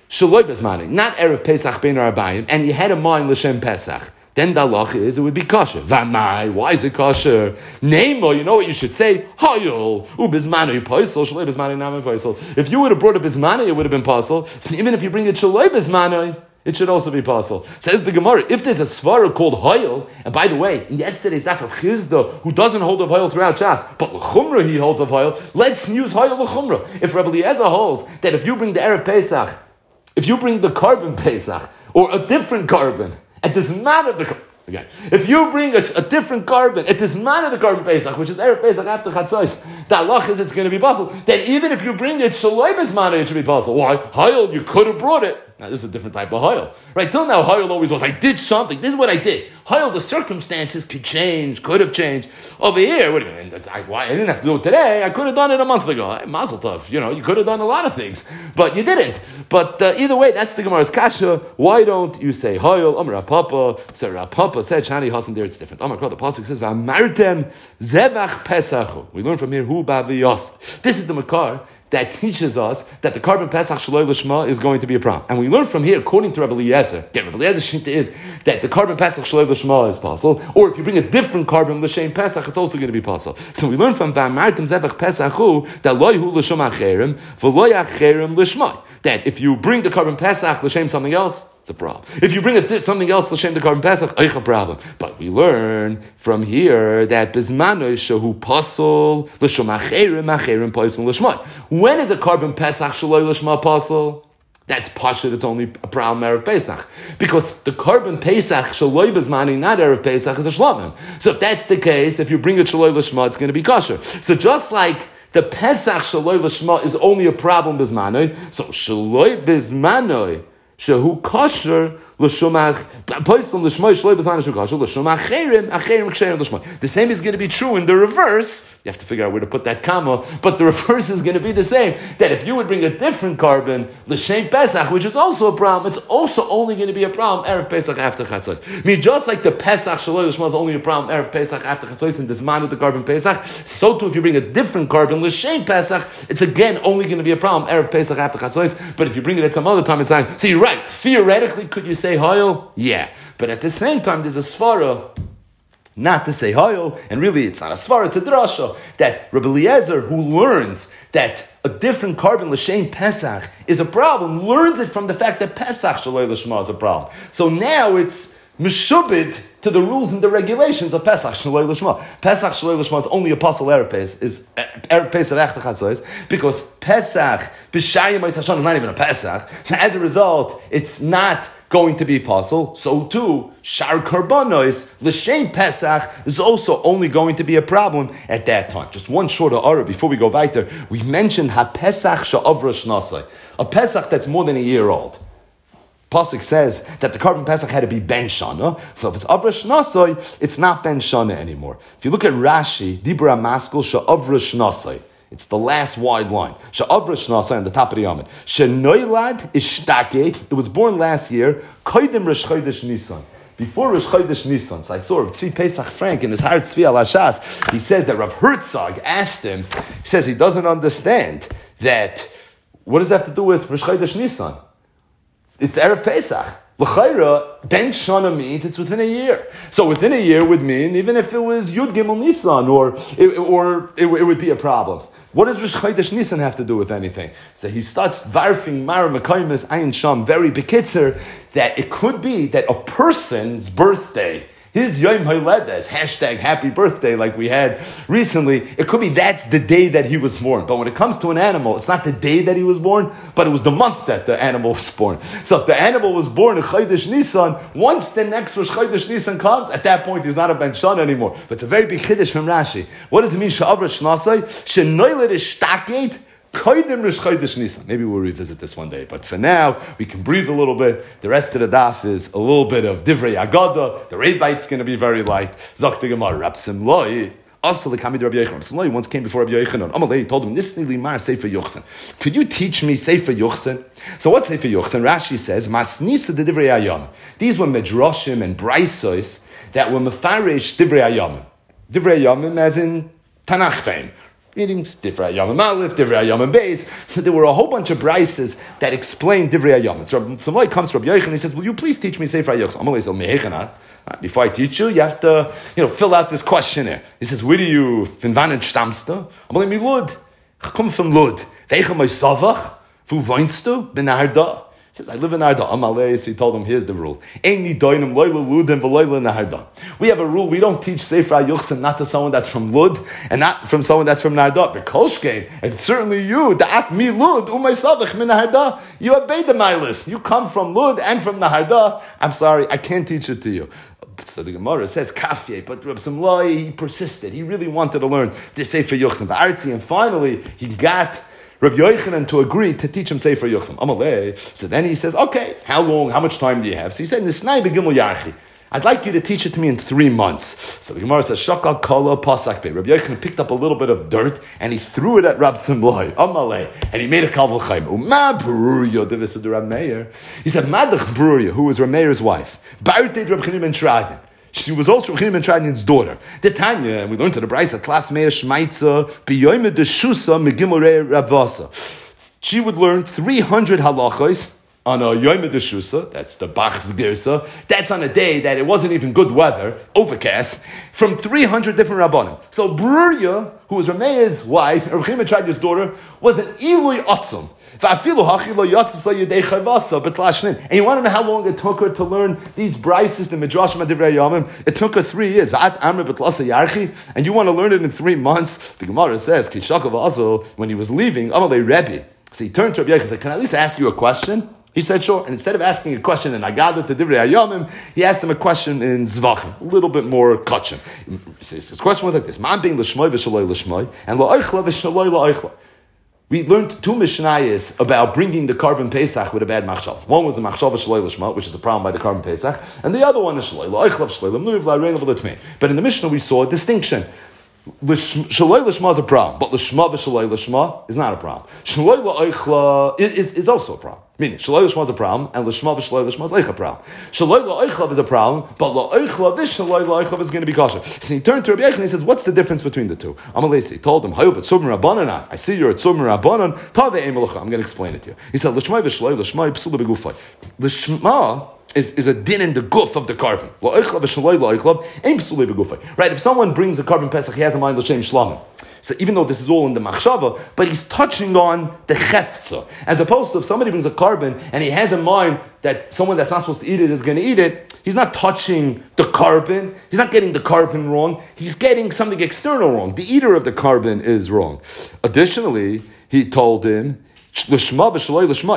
Speaker 2: Shaloi bezmani, not Erev Pesach ben Arbayim, and you had a mind l'shem Pesach. Then the halacha is it would be kosher. Vamai, why is it kosher? Nemo, you know what you should say? Hayol, u bizmanu paisel, shaloi bizmanu namen paisel. If you would have brought a bizmanu, it would have been paisel. So even if you bring a shaloi bizmanu, it should also be paisel. Says the Gemara, if there's a svara called hayol, and by the way, in yesterday's daf of Chizda, who doesn't hold of hayol throughout Shas, but l'chumra he holds of hayol, let's use hayol l'chumra. If Rabbi Eliezer holds that if you bring the Erev Pesach, if you bring the carbon Pesach, or a different carbon, it does matter the again. If you bring a, a different carbon, it does matter the carbon Pesach, which is Erev Pesach after Chatzos. The halach is it's going to be possible. Then even if you bring it Shaloi Bezmana, it should be possible. Why? Hayol, you could have brought it. Now this is a different type of hayol. Right? Till now, hayol always was, I did something. This is what I did. Hayol, the circumstances could change, could have changed. Over here, what do you mean? That's, I, why, I didn't have to do it today. I could have done it a month ago. Hey, mazel tov. You know, you could have done a lot of things, but you didn't. But uh, either way, that's the Gemara's kasha. Why don't you say hayol? Amar Papa, so Papa said, Shani Hasan there, it's different. Amar Kol, the pasuk says, V'amartem zevach pesachu. We learn from here, hu ba'viyos. This is the makar that teaches us that the carbon Pesach Shaloi L'Shma is going to be a problem. And we learn from here, according to Rabbi Eliezer, again, Rabbi Eliezer's shita is that the carbon Pesach Shaloi L'Shma is possible, or if you bring a different carbon L'Shem Pesach, it's also going to be possible. So we learn from V'amartem zevach Pesachu that Loi hu L'Shum acherem, v'loi acherem L'Shma. That if you bring the carbon Pesach L'Shem something else, it's a problem. If you bring a, something else l'shem the carbon pesach, a problem. But we learn from here that bismano shehu pasol l'shem acherim acherim pasol l'shma. When is a carbon pesach shaloi l'shma pasol? That's pashut. It's only a problem erev pesach because the carbon pesach shaloi bismani not erev pesach is a shlamim. So if that's the case, if you bring it shaloi l'shma, it's going to be kosher. So just like the pesach shaloi l'shma is only a problem bismano, so shaloi bismano. Shehu kosher l'shumach poisel l'shmoi shloi b'zman shehu kosher l'shumach acherim acherim ksherim l'shmoi. The same is going to be true in the reverse. You have to figure out where to put that comma, but the reverse is going to be the same. That if you would bring a different carbon l'shem pesach, which is also a problem, it's also only going to be a problem erev pesach after chatzos. I mean, just like the pesach shaloi l'shma is only a problem erev pesach after chatzos and the of the carbon pesach, so too if you bring a different carbon l'shem pesach, it's again only going to be a problem erev pesach after chatzos. But if you bring it at some other time, it's like so you're right. Theoretically, could you say hayol? Yeah, but at the same time, there's a svara not to say hayol, and really it's not a svara, it's a drasha, that Rabbi Eliezer, who learns that a different carbon l'shem pesach is a problem, learns it from the fact that pesach shaloi l'shma is a problem. So now it's meshubed to the rules and the regulations of pesach shaloi l'shma. Pesach shaloi l'shma is only a pasul erev pesach, is erev pesach after chatzos, because pesach b'shayim ha'isashon is not even a pesach. So as a result, it's not going to be pasul. So too, shar karbanos l'shem pesach is also only going to be a problem at that time. Just one shorter order before we go weiter. We mentioned ha pesach she'avra shnasai, a pesach that's more than a year old. Pasuk says that the carbon pesach had to be ben shana. So if it's avra shnasai, it's not ben shana anymore. If you look at Rashi, dibra maskul she'avra shnasai. It's the last wide line. She'avra shnasai on the top of the Amid. She'noilad ishtaket. It was born last year. Koidim Rosh Chodesh Nisan. Before Rosh Chodesh Nisan. So I saw Rav Tzvi Pesach Frank in his Har Tzvi al Hashas. He says that Rav Herzog asked him. He says he doesn't understand that. What does that have to do with Rosh Chodesh Nisan? It's Erev Pesach. L'chayra, ben shana means it's within a year. So within a year would mean even if it was Yud Gimel Nisan, or it, or it, it would be a problem. What does Rosh Chodesh Nisan have to do with anything? So he starts varfing Mara Mekaymis Ayin Sham very bekitzer that it could be that a person's birthday, his Yom HaYoledes, hashtag happy birthday like we had recently, it could be that's the day that he was born. But when it comes to an animal, it's not the day that he was born, but it was the month that the animal was born. So if the animal was born in Chodesh Nisan, once the next Rosh Chodesh Nisan comes, at that point he's not a Ben Shana anymore. But it's a very big chiddush from Rashi. What does it mean, She'avra Shnasai? She'noiled ishtaket Koidim Rosh Chodesh Nisan. Maybe we'll revisit this one day, but for now we can breathe a little bit. The rest of the daf is a little bit of Divrei Agada. The Rebait's going to be very light. Zok the Gemara, Rab Simloi. Also, the Kamid Rabbi Yochanan. Rab Simloi once came before Rabbi Yochanan. Amalei told him, "Nisni limar Sefer Yochsan. Could you teach me Sefer Yochsan?" So what's Sefer Yochsan? Rashi says, "Masnisa de Divrei Ayam." These were medrashim and braisos that were mefarish Divrei Ayam. Divrei Ayam as in Tanakh fame. meaning Divrei Yamim Aleph, Divrei Yamim Beis. So there were a whole bunch of brises that explain Divrei Yamim. So somebody comes from Rabbi Yochanan and he says, will you please teach me Sefer HaYochzim? I'm always like, before I teach you, you have to, you know, fill out this questionnaire. He says, where do you, von wann stammst du? I'm like, Lud. I come from Lud. Welche mei Savach? Wo wohnst du? Bin Narda. He says, I live in Narda. Amalei, he told him, here's the rule. Eini doinim loyla Ludim v'loyla Narda. We have a rule, we don't teach Sefer HaYochzim not to someone that's from Lud, and not from someone that's from Narda. V'kolshkein, and certainly you, da'at mi Lud, umay Savach min Narda. You obey the milas. You come from Lud and from Narda. I'm sorry, I can't teach it to you. So the Gemara says kafye, but Reb Simlai, he persisted. He really wanted to learn this Sefer Yochzim v'artzi, and finally he got Reb Yochanan to agree to teach him Sefer Yochzim. Amalei. So then he says, okay, how long? How much time do you have? So he said, Nisnai begimel yarchi. I'd like you to teach it to me in three months. So the Gemara says, Shakal Kala Pasak Be. Rabbi Yochanan picked up a little bit of dirt and he threw it at Rab Simlai, Amalei, and he made a Kal V'chaim. Uma Bruria Devisu de Rab Meir. He said, Madach Bruria, who was Rab Meir's wife, Bartei Rab Chanim ben Shradin. She was also Reb Chanim ben Shradin's daughter. The Tanya, and we learned to the Brisa, Klas Meir Shmaitza, B'yoyme de Shusa, Megimorei Rabvasa. She would learn three hundred halachos on a Yoyme de Shusa, that's the Bach's Gersa, that's on a day that it wasn't even good weather, overcast, from three hundred different Rabbanim. So Bruria, who was Rameir's wife, Reb Chanim ben Shradin's daughter, was an Ilui Atzum. And you want to know how long it took her to learn these brises, the Midrashim and Divrei Yamim? It took her three years. And you want to learn it in three months? The Gemara says, when he was leaving, so he turned to Rabbi Yochanan and said, can I at least ask you a question? He said, sure. And instead of asking a question in Agada to Divrei Yamim, he asked him a question in Zvachim, a little bit more kachim. His question was like this: Man being l'shmoi v'shaloi l'shmoi, and la'oichla v'shaloi la'oichla. We learned two Mishnayos about bringing the Karban Pesach with a bad machshav. One was the machshav shaloi l'shma, which is a problem by the Karban Pesach, and the other one is shaloi la'oichlav shaloi l'mnuiv la'rein l'tmei. But in the Mishnah we saw a distinction. Shaloi l'shma is a problem, but l'shma v'shaloi l'shma is not a problem. Shaloi la'oichla is, is, is also a problem. Meaning, shaloi l'shma is a problem, and l'shma v'shaloi l'shma is like a problem. Shaloi la'oichlav is a problem, but la'oichlav v'shaloi la'oichlav is going to be kosher. So he turned to Rabbi Yochanan and he says, what's the difference between the two? Amalei, he told him, Hayov, it's tzum rabbanan. I see you're a tzum rabbanan. Tave ein melacha. I'm going to explain it to you. He said, l'shma v'shaloi l'shma psula begufay. L'shma is, is a din in the guf of the carbon. Right? If someone brings a carbon pesach, he has a mind l'shem shlamim. So even though this is all in the machshava, but he's touching on the cheftza. As opposed to if somebody brings a carbon and he has in mind that someone that's not supposed to eat it is going to eat it, he's not touching the carbon. He's not getting the carbon wrong. He's getting something external wrong. The eater of the carbon is wrong. Additionally, he told him, when it comes to l'shma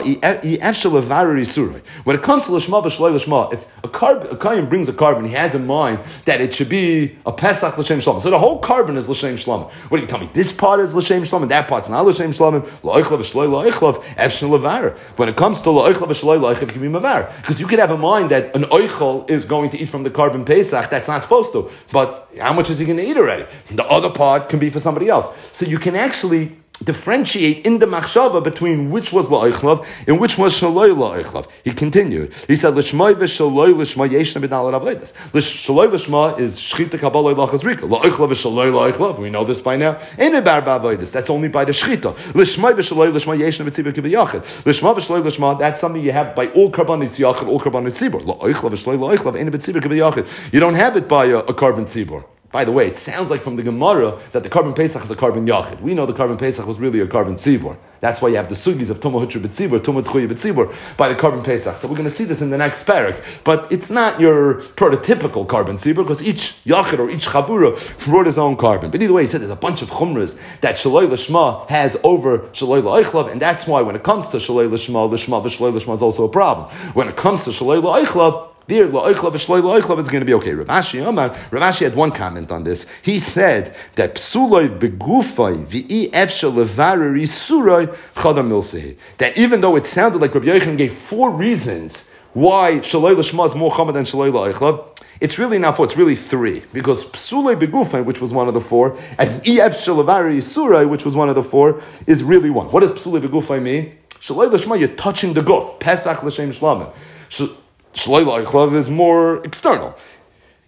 Speaker 2: v'shaloi l'shma, if a carbon, a kohen brings a carbon, he has in mind that it should be a pesach l'shem shlamim. So the whole carbon is l'shem shlamim. What do you tell me? This part is l'shem shlamim, that part's not l'shem shlamim. La'oichlav v'shaloi la'oichlav efshel levar. When it comes to la'oichlav v'shaloi la'oichlav, it can be mavar, because you could have in mind that an oichel is going to eat from the carbon pesach. That's not supposed to. But how much is he going to eat already? The other part can be for somebody else. So you can actually differentiate in the machshava between which was la'oichlav and which was shaloi la'oichlav. He continued. He said, "L'shmoi v'shaloi l'shma yeshna b'nal ravleidas. L'shaloi l'shma is shchita kabbaloi lachas rika. La'oichlav v'shaloi la'oichlav. We know this by now. Ain't a bar b'avodas. That's only by the shchita. L'shmoi v'shaloi l'shma yeshna b'tzibur kibiyachid. L'shma v'shaloi l'shma. That's something you have by all karbanis yachid, all karbanis tzibur. La'oichlav v'shaloi la'oichlav ain't a b'tzibur kibiyachid. You don't have it by a, a carbon tzibur. By the way, it sounds like from the Gemara that the carbon Pesach is a carbon Yachid. We know the carbon Pesach was really a carbon Tzibur. That's why you have the sugis of Tumah Hutra B'Tzibur, Tumah Tchuya B'Tzibur by the carbon Pesach. So we're going to see this in the next parak. But it's not your prototypical carbon Tzibur, because each Yachid or each Chabura brought his own carbon. But either way, he said there's a bunch of Chumras that Shaloi L'Shma has over Shaloi L'Oichlav, and that's why when it comes to Shaloi L'Shma, L'Shma v'Shaloi L'Shma is also a problem. When it comes to Shaloi L'Oichlav, there, la'oichlav v'shloi la'oichlav is going to be okay. Rav Ashi Amar, Rav Ashi had one comment on this. He said that psuloi begufai v'i efshel levarer isuroi chadam milsehi. That even though it sounded like Rabbi Yochanan gave four reasons why shaloi l'shma is more chama than shaloi la'oichlav, it's really not four, it's really three. Because psuloi begufai, which was one of the four, and ef shel levarer isuroi, which was one of the four, is really one. What does psuloi begufai mean? Shaloi l'shma, you're touching the guf. Pesach l'shem shlamim. Shaloi la'oichlav is more external.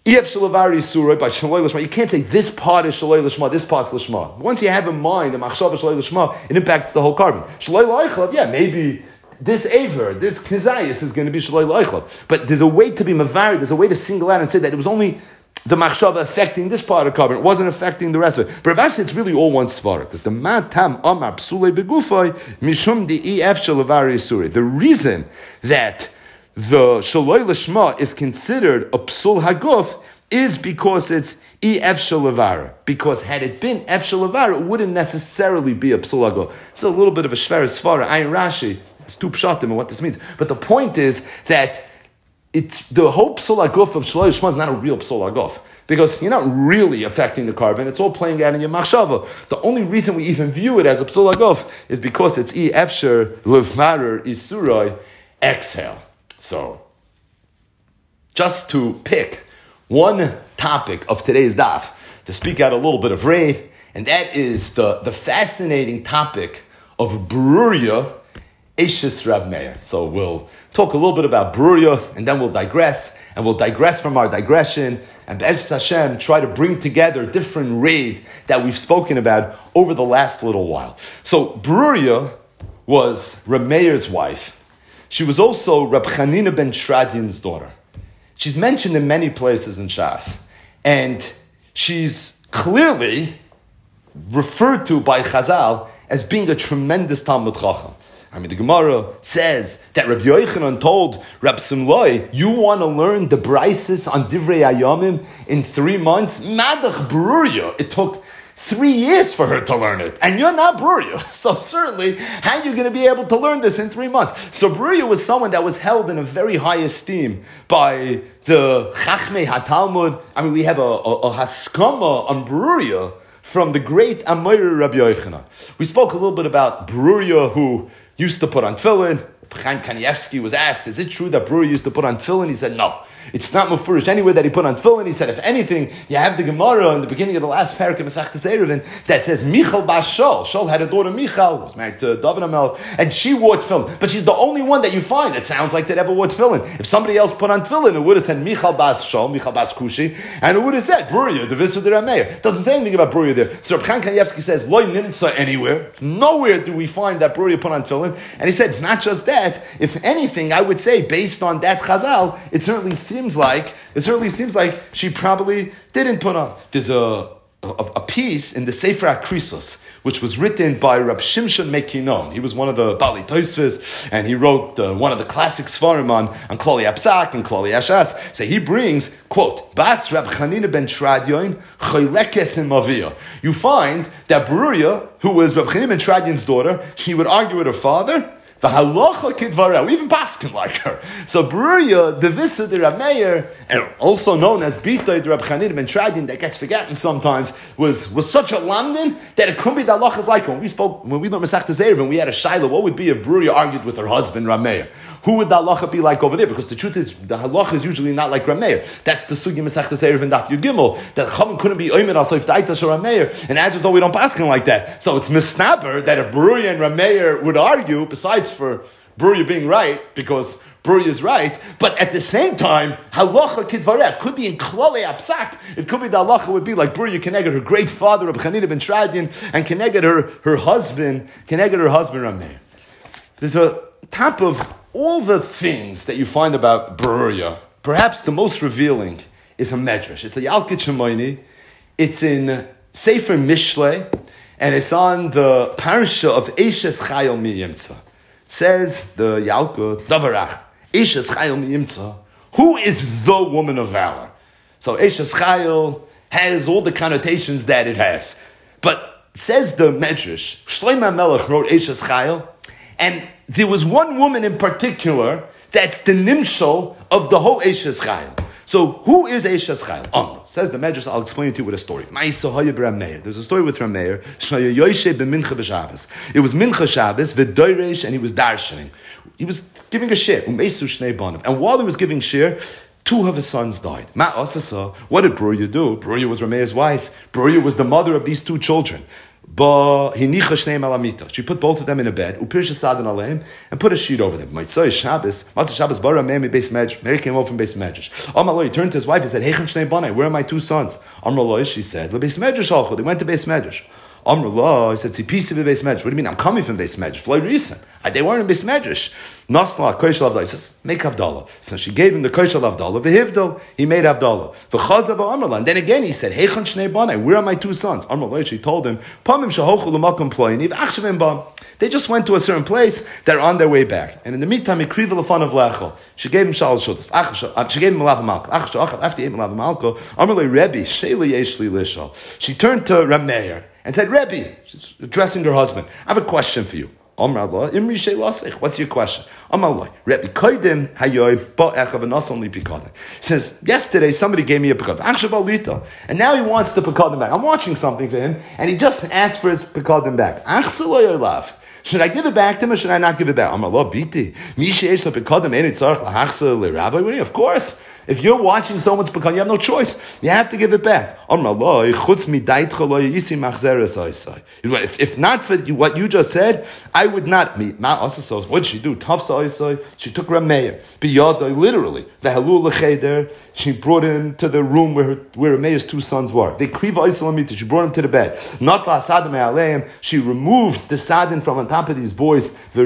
Speaker 2: Ef Shalavari Surah by Shaloi Lishma. You can't say this part is Shaloi Lishma, this part's Lishma. Once you have in mind the Machshava Shaloi Lishma, it impacts the whole carbon. Shaloi L'Oichlav, yeah, maybe this Aver, this Kizayas is going to be Shaloi L'Oichlav. But there's a way to be Mavari, there's a way to single out and say that it was only the Machshava affecting this part of carbon, it wasn't affecting the rest of it. But actually it's really all one Svara, because the Matam Amar Psulei Begufay Mishum Di Ef Shalavari Surah. The reason that the Shaloi Lishma is considered a Psul Haguf is because it's E F Shalavara. Because had it been F Shalavara, it wouldn't necessarily be a Psul Haguf. It's a little bit of a Shver Svara. Ayin Rashi, it's two pshatim and what this means. But the point is that it's the whole Psul Haguf of Shaloi Lishma is not a real Psul Haguf. Because you're not really affecting the carbon, it's all playing out in your machshava. The only reason we even view it as a Psul Haguf is because it's E F Shalavara Isurai, exhale. So, just to pick one topic of today's daf, to speak out a little bit of rain, and that is the, the fascinating topic of Bruria Eishes Rab Meir. So we'll talk a little bit about Bruria, and then we'll digress, and we'll digress from our digression, and Be'ez Hashem try to bring together different raid that we've spoken about over the last little while. So Bruria was Rab Meir's wife. She was also Rab Chanina ben Tradian's daughter. She's mentioned in many places in Shas. And she's clearly referred to by Chazal as being a tremendous Talmud Chacham. I mean, the Gemara says that Rabbi Yochanan told Rab Simloi, you want to learn the Braisis on Divrei Ayamim in three months? Madach Bruria. It took three years for her to learn it. And you're not Bruria. So certainly, how are you going to be able to learn this in three months? So Bruria was someone that was held in a very high esteem by the Chachmei HaTalmud. I mean, we have a, a, a Haskama on Bruria from the great Amoyer Rabbi Yochanan. We spoke a little bit about Bruria, who used to put on tefillin. Chaim Kanievsky was asked, is it true that Bruria used to put on tefillin? He said, no. It's not mufurish anywhere that he put on tefillin. He said, if anything, you have the Gemara in the beginning of the last parak of Masechtas Eruvin that says Michal bas Shol. Shol had a daughter, Michal, who was married to David Amel, and she wore tefillin. But she's the only one that you find that sounds like that ever wore tefillin. If somebody else put on tefillin, it would have said Michal bas Shol, Michal bas Kushi, and it would have said Bruria, the Visud Rameir. It doesn't say anything about Bruria there. So Reb Chaim Kanievsky says, Lo Ninsa anywhere. Nowhere do we find that Bruria put on tefillin. And he said, not just that, if anything, I would say, based on that Chazal, it certainly seems like It certainly seems like she probably didn't put on. There's a, a, a piece in the Sefer HaKrisos, which was written by Rab Shimshon Mekinon. He was one of the Bali Tosfos, and he wrote uh, one of the classic Svarim on, on Klali Apsak and Klali Ashas. So he brings, quote, Bas Rab Chanina ben Tradion Choylekes in Mavia. You find that Bruria, who was Rab Chanina ben Tradion's daughter, she would argue with her father, the halacha kidvareh, we even paskin like her. So Bruria, the Visa de Rab Meir, and also known as Bita de Rab Chanina ben Tradion, that gets forgotten sometimes, was, was such a lamdin that it couldn't be the halachas like her. When we spoke, when we learned Masechtas Eruvin, we had a shaila. What would be if Bruria argued with her husband Rab Meir? Who would the halacha be like over there? Because the truth is, the halacha is usually not like Rab Meir. That's the sugi Masechtas Eruvin Daf Yud Gimel, that Chavim couldn't be oimer asoif daita shel Rab Meir, and as a result, we don't paskin like that. So it's misnaber that if Bruria and Rab Meir would argue, besides for Bruria being right, because Bruria is right, but at the same time, halacha kidvareh could be in klale apsak. It could be the halacha would be like Bruria connected her great father, Reb Chanina ben Tradion, and connected her her husband, connected her husband Rab Meir. There's a top of all the things that you find about Bruria. Perhaps the most revealing is a medrash. It's a Yalkut Shimoini. It's in Sefer Mishlei, and it's on the parsha of Eishes Chayil Miyimtza. Says the Yalkut, Davarach, Eishes Chayil Miyimtza, who is the woman of valor? So Eishes Chayil has all the connotations that it has. But says the Medrash, Shlomo Melech wrote Eishes Chayil, and there was one woman in particular that's the nimshal of the whole Eishes Chayil. So who is Eishes Chayil? Oh, says the Medrash, I'll explain it to you with a story. There's a story with Rab Meir. It was Mincha Shabbos, v'doresh, and he was darshaning. He was giving a shir. And while he was giving shir, two of his sons died. What did Bruria do? Bruria was Rab Meir's wife. Bruria was the mother of these two children.
Speaker 1: Ba hinicha shneim al hamita. She put both of them in a bed. Upirsha sadan aleim and put a sheet over them. Maitzoi Shabbos. Mata Shabbos bara Mary beis medrash. Mary came over from beis medrash. Amaloi he turned to his wife and said, "Heichen shnei banai. Where are my two sons?" Amrullah, she said, "Le beis medrash halchu." They went to beis medrash. Amrullah, he said, "Tzipisi beis medrash." What do you mean? I'm coming from beis medrash. Floyd reason. They weren't in beis medrash. Nasla koish avdallah. He says, "Make havdalah." So she gave him the koish avdallah. V'hivdal. He made havdalah. V'chazav Amrullah. And then again he said, "Heichen shnei banai. Where are my two sons?" Amrullah, she told him, "Pamim shahochu l'makom ployniv achshavim bam." They just went to a certain place. They're on their way back. And in the meantime, he kriva l'fan of lecho. She gave him shal shudas. She gave him malav malka. After he ate malav malka, Amrullah Rebbe sheili yeshli lishal. She turned to Reb Meir and said, "Rebbe," she's addressing her husband, "I have a question for you." What's your question? He says, yesterday somebody gave me a pekadim. And now he wants the pekadim back. I'm watching something for him, and he just asked for his pekadim back. Should I give it back to him or should I not give it back? Of course. If you're watching someone's pekadim, you have no choice. You have to give it back. If, if not for what you just said, I would not. What did she do? She took Rameir, literally. She brought him to the room where her, where Rameir's two sons were. They She brought him to the bed. Not she removed the sadin from on top of these boys. And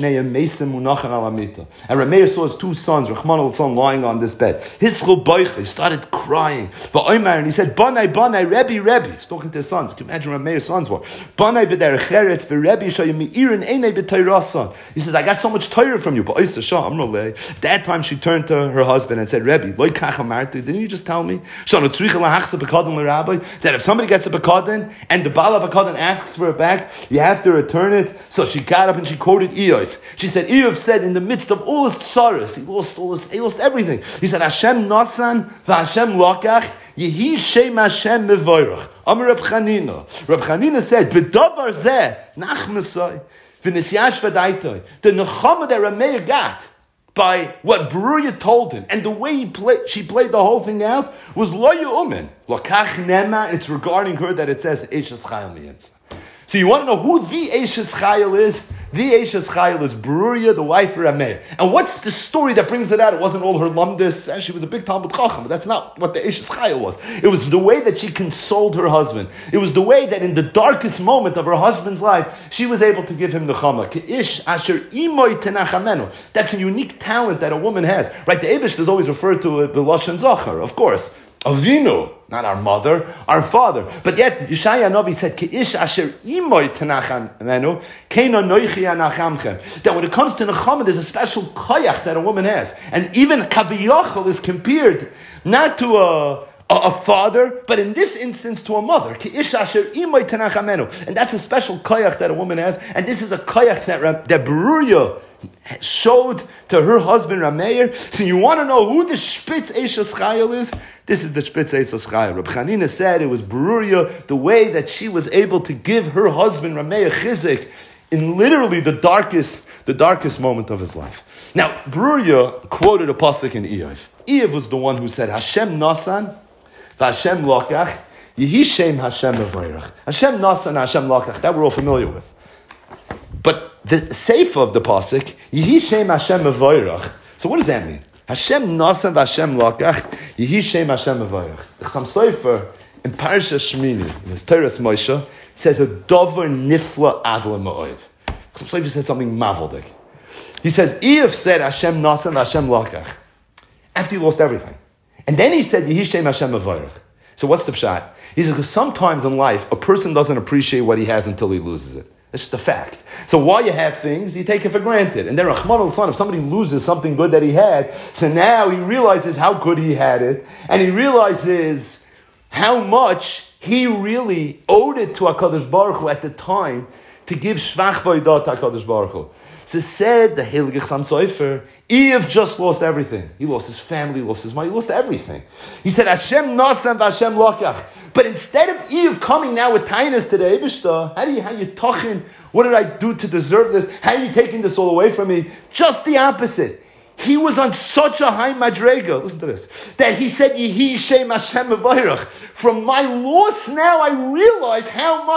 Speaker 1: Rameir saw his two sons, Rahman al lying on this bed. His he started crying. And he said, Banai, Banai, Rebbe, Rebbe. He's talking to his sons. You can imagine what Meir's sons were. Banai b'derech eretz v'Rebbe shayim irin einei b'tayrasan. He says, I got so much Torah from you. But At that time, she turned to her husband and said, Rebbe, loy kach amarti, didn't you just tell me that if somebody gets a bekadin and the Baal of bekadin asks for it back, you have to return it? So she got up and she quoted Eov. She said, Eov said in the midst of all his sorrows, he lost all his, he lost everything. He said, Hashem nasan v'Hashem lokach, Yehi Shem Hashem mevorach. Amar Reb Chanina. Reb Chanina said, B'davar zeh nachmasai v'nisyash v'daitoi. The nechama that Rameir got by what Beruria told him and the way he played, she played the whole thing out was lo yu'umin. Lokach nema. It's regarding her that it says Eishes Chayil miyimtza. So you want to know who the Eishes Chayil is? The Eishes Chayil is Beruria, the wife of Rameir. And what's the story that brings it out? It wasn't all her lumdis, and she was a big Talmud Chacham, but that's not what the Eishes Chayil was. It was the way that she consoled her husband. It was the way that in the darkest moment of her husband's life, she was able to give him the chama. Ke'ish asher imoy tenachamenu. That's a unique talent that a woman has. Right? The Eibush is always referred to it b'lashon zachar, of course. Avinu, not our mother, our father. But yet, Yeshaya Novi said, Ke'ish asher imoy tenachamenu, keino noichi anachamchem. That when it comes to nechama, there's a special koyach that a woman has. And even kaviyachal is compared not to a A, a father, but in this instance to a mother. And that's a special koyach that a woman has, and this is a koyach that, that Beruria showed to her husband Rameir. So you want to know who the Spitz Eishes Chayil is? This is the Spitz Eishes Chayil. Reb Chanina said it was Beruria, the way that she was able to give her husband Rameir chizik in literally the darkest, the darkest moment of his life. Now, Beruria quoted a pasuk in Eov. Eov was the one who said, Hashem nasan, Hashem lokach, Yehi Shem Hashem mevorach. Hashem nasan, Hashem lokach. That we're all familiar with. But the seifah of the pasuk, Yehi Shem Hashem mevorach. So what does that mean? Hashem nasan v'Hashem lokach, Yehi Shem Hashem mevorach. The Chassam Sofer in Parashat Shmini, in his Teres Moshe, says a dover nifla adla ma'od. Chassam Sofer says something mavaldik. He says, Eov said Hashem nasan v'Hashem lokach after he lost everything. And then he said, Yehi Shem Hashem mevorach. So what's the pshat? He says, because sometimes in life, a person doesn't appreciate what he has until he loses it. It's just a fact. So while you have things, you take it for granted. And then Rahman al-San, if somebody loses something good that he had, so now he realizes how good he had it, and he realizes how much he really owed it to HaKadosh Baruch Hu at the time to give Shvach V'Odah to HaKadosh Baruch Hu. So said the Heilige Chassam Sofer, Eov just lost everything. He lost his family, he lost his money, he lost everything. He said, Hashem nasan v'Hashem lokach. But instead of Eov coming now with tainas to the Eibishter, how do you, how you talking? What did I do to deserve this? How are you taking this all away from me? Just the opposite. He was on such a high madrega, listen to this, that he said, Yehi Shem Hashem mevorach. From my loss now, I realize how much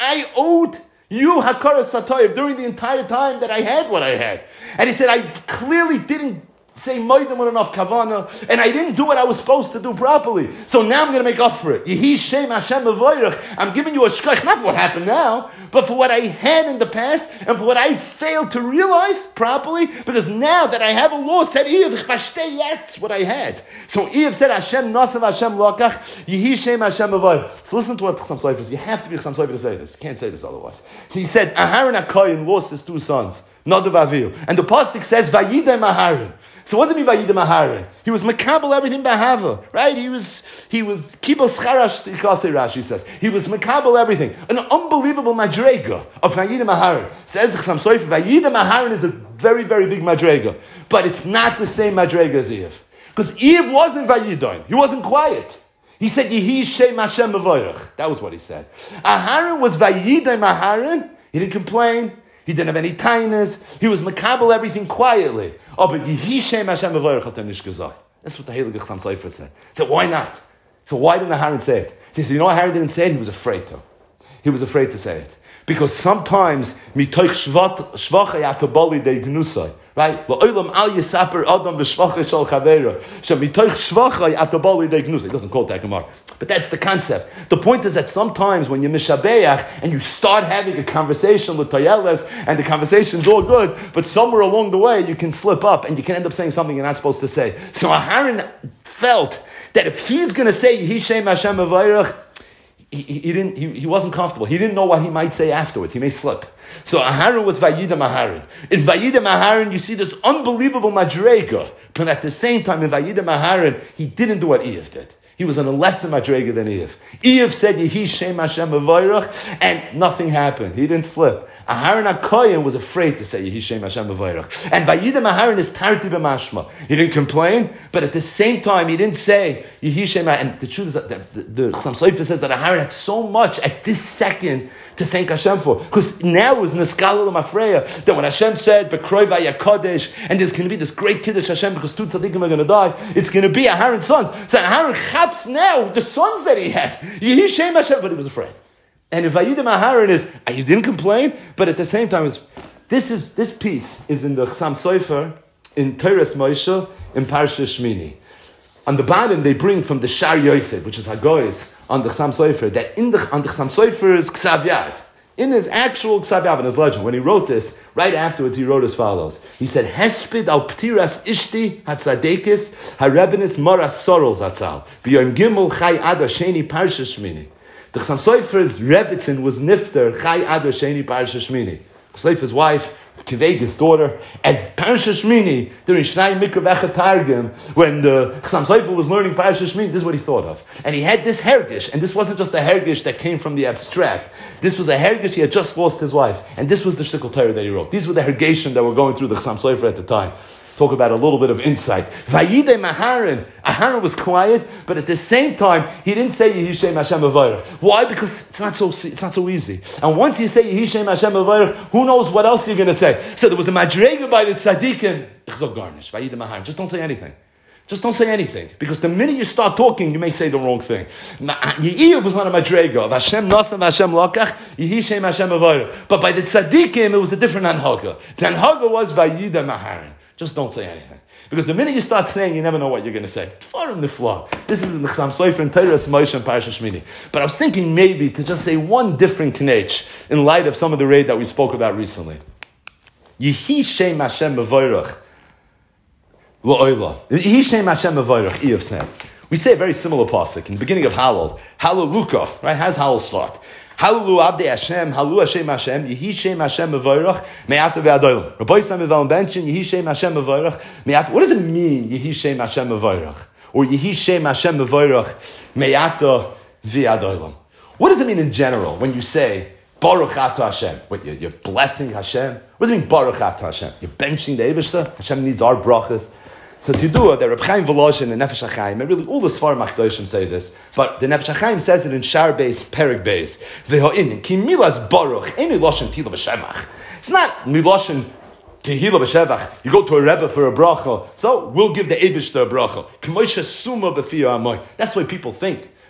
Speaker 2: I owed you Hakara Satoyev during the entire time that I had what I had. And he said, I clearly didn't say Moedim with enough kavana, and I didn't do what I was supposed to do properly. So now I'm going to make up for it. Yehi Shem Hashem Avoirach. I'm giving you a shkach, not for what happened now, but for what I had in the past, and for what I failed to realize properly, because now that I have a law, said Iev, ich verstehe jetzt what I had. So Iev said, Hashem Nasav Hashem Lokach, Yehi Shem Hashem Avoirach. So listen to what Chasam Sofer says. You have to be Chasam Sofer to say this. You can't say this otherwise. So he said, Aharon HaKoyin lost his two sons, Nadav Avihu. And the pasuk says, Vayidem Aharon. So what does it mean by Yidam Aharon? He was makabel everything by Hava, right? He was, he was, kibel scharash, Rashi says. He was makabel everything. An unbelievable madrega of Vayidam Aharon. Says the Chasam Sofer, Vayidam Aharon is a very, very big madrega. But it's not the same madrega as Iev. Because Iev wasn't Vayidam. He wasn't quiet. He said, Yehi Shem Hashem Avoirach. That was what he said. Aharon was Vayidam Aharon. He didn't complain. He didn't have any tightness. He was makabel everything quietly. Oh, but Yehi Shem Hashem Avoirach hat er nicht gesagt. That's what the Heilige Chasam Sofer said. So why not? So why didn't Aharon say it? He says, you know why Aharon didn't say it? He was afraid to. He was afraid to say it. Because sometimes, mitoich shvachai atabali de gnusai, right? La'olam al yisaper adam v'shvachai shal chavera. So mitoich shvachai atabali de gnusai. It doesn't quote that Gemara. But that's the concept. The point is that sometimes when you're mishabeach and you start having a conversation with Tayeles and the conversation's all good, but somewhere along the way you can slip up and you can end up saying something you're not supposed to say. So Aharon felt that if he's going to say Yehi Shem Hashem Avoirach, He, he, he didn't. He, he wasn't comfortable. He didn't know what he might say afterwards. He may slip. So Aharon was Vayidam Aharon. In Vayidam Aharon, you see this unbelievable madrega, but at the same time, in Vayidam Aharon, he didn't do what Iev did. He was on a lesser madrega than Iev. Iev said Yehi Shem Hashem Avoirach, and nothing happened. He didn't slip. Aharon HaKoyin was afraid to say Yehi Shem Hashem Avoirach. And Vayidam Aharon is tarti b'mashma. He didn't complain, but at the same time, he didn't say Yehi Shem. And the truth is that the, the, the Chasam Sofer says that Aharon had so much at this second to thank Hashem for. Because now it was Neskala L'Mafreya, that when Hashem said, B'kroi v'aya Kodesh, and there's going to be this great Kiddush Hashem because two tzaddikim are going to die, it's going to be Aharon's sons. So Aharon chaps now the sons that he had. Yehi Shem Hashem, but he was afraid. And in Vayidam Aharon is, he didn't complain, but at the same time, is this is this piece is in the Chasam Sofer, in Teres Moshe, in Parsha Shmini. On the bottom, they bring from the Shar Yosef, which is Hagoyis, on the Chasam Sofer, that in the on the Chasam Sofer's Ksav Yad, in his actual Ksav Yad, in his legend, when he wrote this, right afterwards, he wrote as follows. He said, Hespid al ptiras ishti hatzadekis harebenis moras sorol zatzal v'yom gimel chai ada sheni parsha shmini. The Chasam Sofer's Rebbitzin was nifter chai ada sheni parsha shmini. Sofer's wife, Kiveg's daughter, and Parsha Shmini, during Shnai Mikra V'Echa Targum, when the Chasam Sofer was learning Parsha Shmini, this is what he thought of. And he had this hergish, and this wasn't just a hergish that came from the abstract. This was a hergish, he had just lost his wife. And this was the Shtikl Torah that he wrote. These were the hergation that were going through the Chasam Sofer at the time. Talk about a little bit of insight. Vayidem Aharon. Aharon was quiet, but at the same time, he didn't say Yehi Shem Hashem Avoirach. Why? Because it's not so it's not so easy. And once you say Yehi Shem Hashem Avoirach, who knows what else you're going to say? So there was a madrega by the tzaddikim. Ichzog garnish. Vayidem Aharon. Just don't say anything. Just don't say anything. Because the minute you start talking, you may say the wrong thing. Yehiv was not a madrega of Hashem Nasam Hashem Lakach, Yehi Shem Hashem Avoirach. But by the tzaddikim, it was a different anhaga. The anhaga was Vayidem Aharon. Just don't say anything. Because the minute you start saying, you never know what you're going to say. Farim nifla. This is in the Chasam Sofer and Teres Moshe and Parsha Shmini. But I was thinking maybe to just say one different knech in light of some of the raid that we spoke about recently. Yehi Shem Hashem Avoirach La'oila. Yehi Shem Hashem Avoirach, Iev said. We say a very similar pasuk in the beginning of Halal. Halaluka, right? How's Halal start? Hallelu Avdei Hashem, Hallelu Hashem Hashem, Yehi Shem Hashem Avoirach, Me'ata Ve'adolim. Rabbi Yisrael Meval Benchen, Yehi Shem Hashem Avoirach, Me'ata. What does it mean, Yehi Shem Hashem Avoirach? Or Yehi Shem Hashem Avoirach, Me'ata Ve'adolim. What does it mean in general when you say, Baruch Atah Hashem? What, you're, you're blessing Hashem? What does it mean, Baruch Atah Hashem? You're benching the Eibishter? Hashem needs our brachas. So to do it, the Reb Chaim Volozhin and Nefesh HaChaim, and really all the Sfar Machdoshim say this, but the Nefesh HaChaim says it in Shar Beis, Perik Beis, V'ho'inin, ki milas baruch, eni loshen tila b'shevach. It's not miloshen tehila b'shevach. You go to a Rebbe for a bracha, so we'll give the Eibushter a bracha. K'moisha suma b'fiya amoy. That's the way people think.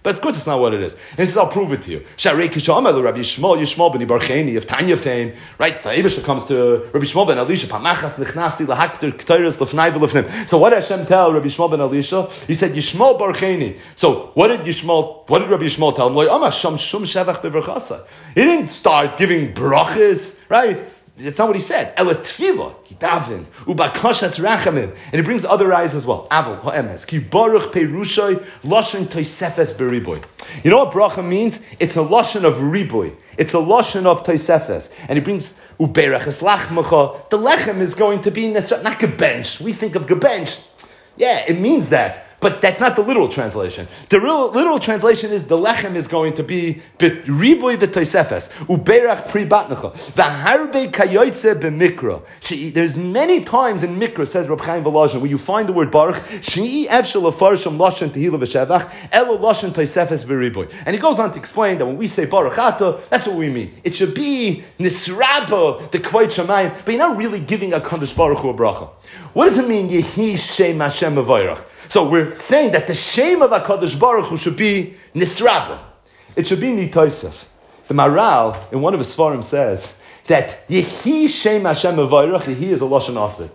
Speaker 2: But of course it's not what it is. And he says, I'll prove it to you. Sharei Kishamel, Rabbi Yishmael, Yishmael ben Ibarcheni, of Tanya fame, right? Ta'ibisha comes to Rabbi Yishmael ben Elisha, Pamachas Nichnasi, Lahakter, K'tayras, Lefnai v'Lefnim. So what did Hashem tell Rabbi Yishmael ben Elisha? He said, Yishmael Barcheni. So what did Yishmael, what did Rabbi Yishmael tell him? Like, Amah Sham Shum Shevach Beverchasa. He didn't start giving brachas, right? That's not what he said. Ela tefillah, he davened, ubakashas rachamim, and he brings other eyes as well. Aval ha'emes ki baruch perushay lashon toisefes beriboy. You know what bracha means? It's a lashon of riboy. It's a lashon of toisefes, and he brings uberachas lachmacha. The lechem is going to be not gebenched. We think of gebenched. Yeah, it means that. But that's not the literal translation. The real literal translation is the lechem is going to be riboy v'toisefes uberach pri batnecha v'harbe kayoytze b'mikra. There's many times in mikra, says Reb Chaim Volozhin, where you find the word baruch she'i efshel afarsham lashon tehila v'shevach elo lashon toisefes v'riboy. And he goes on to explain that when we say baruch ata, that's what we mean. It should be nisraba the kvayt shamayim, but you're not really giving a kadosh baruch hu a bracha. What does it mean? Yehi shem Hashem avayrach. So we're saying that the shame of HaKadosh Baruch Hu should be Nisraba. It should be Nitoisef. The Maral, in one of his Svarim, says that Yehi Shem Hashem Avayrach, Yehi is a Lashon Asid.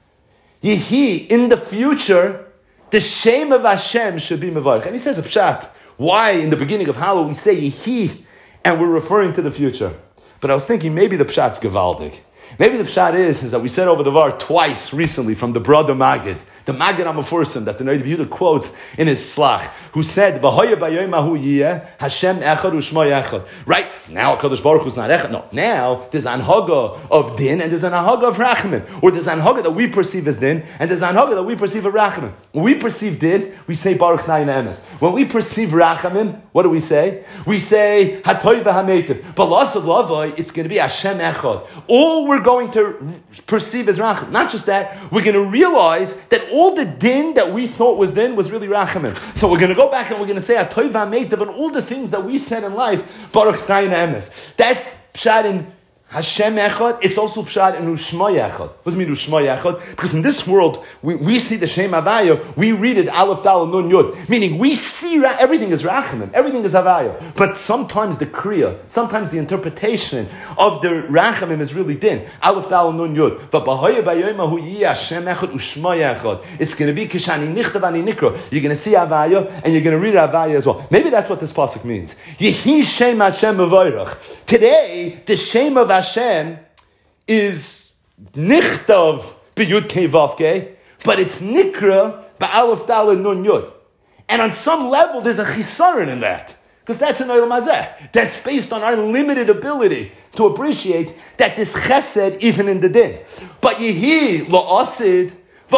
Speaker 2: Yehi, in the future, the shame of Hashem should be Mevarach. And he says a pshat, why in the beginning of Hallel we say Yehi, and we're referring to the future. But I was thinking maybe the pshat's Gevaldig. Maybe the pshat is, is that we said over the var twice recently from the brother Magid, the Magid Amafursim that the Noda B'Yehuda quotes in his Slach, who said, "V'hoya b'yoyim hahu yiyeh Hashem echad u'shmo echad." Right now, Kadosh Baruch Hu is not echad. No, now there's an anhaga of din and there's an anhaga of rachamim, or there's an anhaga that we perceive as din and there's an anhaga that we perceive as rachamim. When we perceive din, we say Baruch Nayin Emes. When we perceive rachamim, what do we say? We say Hatoy v'Hametiv. But l'asad lavoi, it's going to be Hashem echad. All we're going to perceive as rachamim. Not just that, we're going to realize that all the din that we thought was din was really rachamim. So we're going to go back and we're going to say Hatoy v'Hametiv, and all the things that we said in life, Baruch Nayin Emes. That's pshat in Hashem Echad. It's also pshat in Ushma Echad. What does it mean Ushma Echad? Because in this world, we, we see the Shem Havaya, we read it Aleph Dal Nun Yud. Meaning we see ra- everything is Rachamim, everything is Havaya. But sometimes the Kriya, sometimes the interpretation of the Rachamim is really din. Aleph Dal Nun Yud. V'bahaya b'yoyma hu yi Hashem Echad Ushma Echad. It's going to be Kishani Nichtav Ani Nikra. You're going to see Havaya and you're going to read Havaya as well. Maybe that's what this pasuk means. Yehi Shem Hashem Avayrach. Today, the Shem of Hashem is nichtav b'yud kei vav kei, but it's nikra ba'alef dal nun yud. And on some level, there's a chisaron in that, because that's an olam hazeh. That's based on our limited ability to appreciate that this chesed even in the din. But yehi la'asid.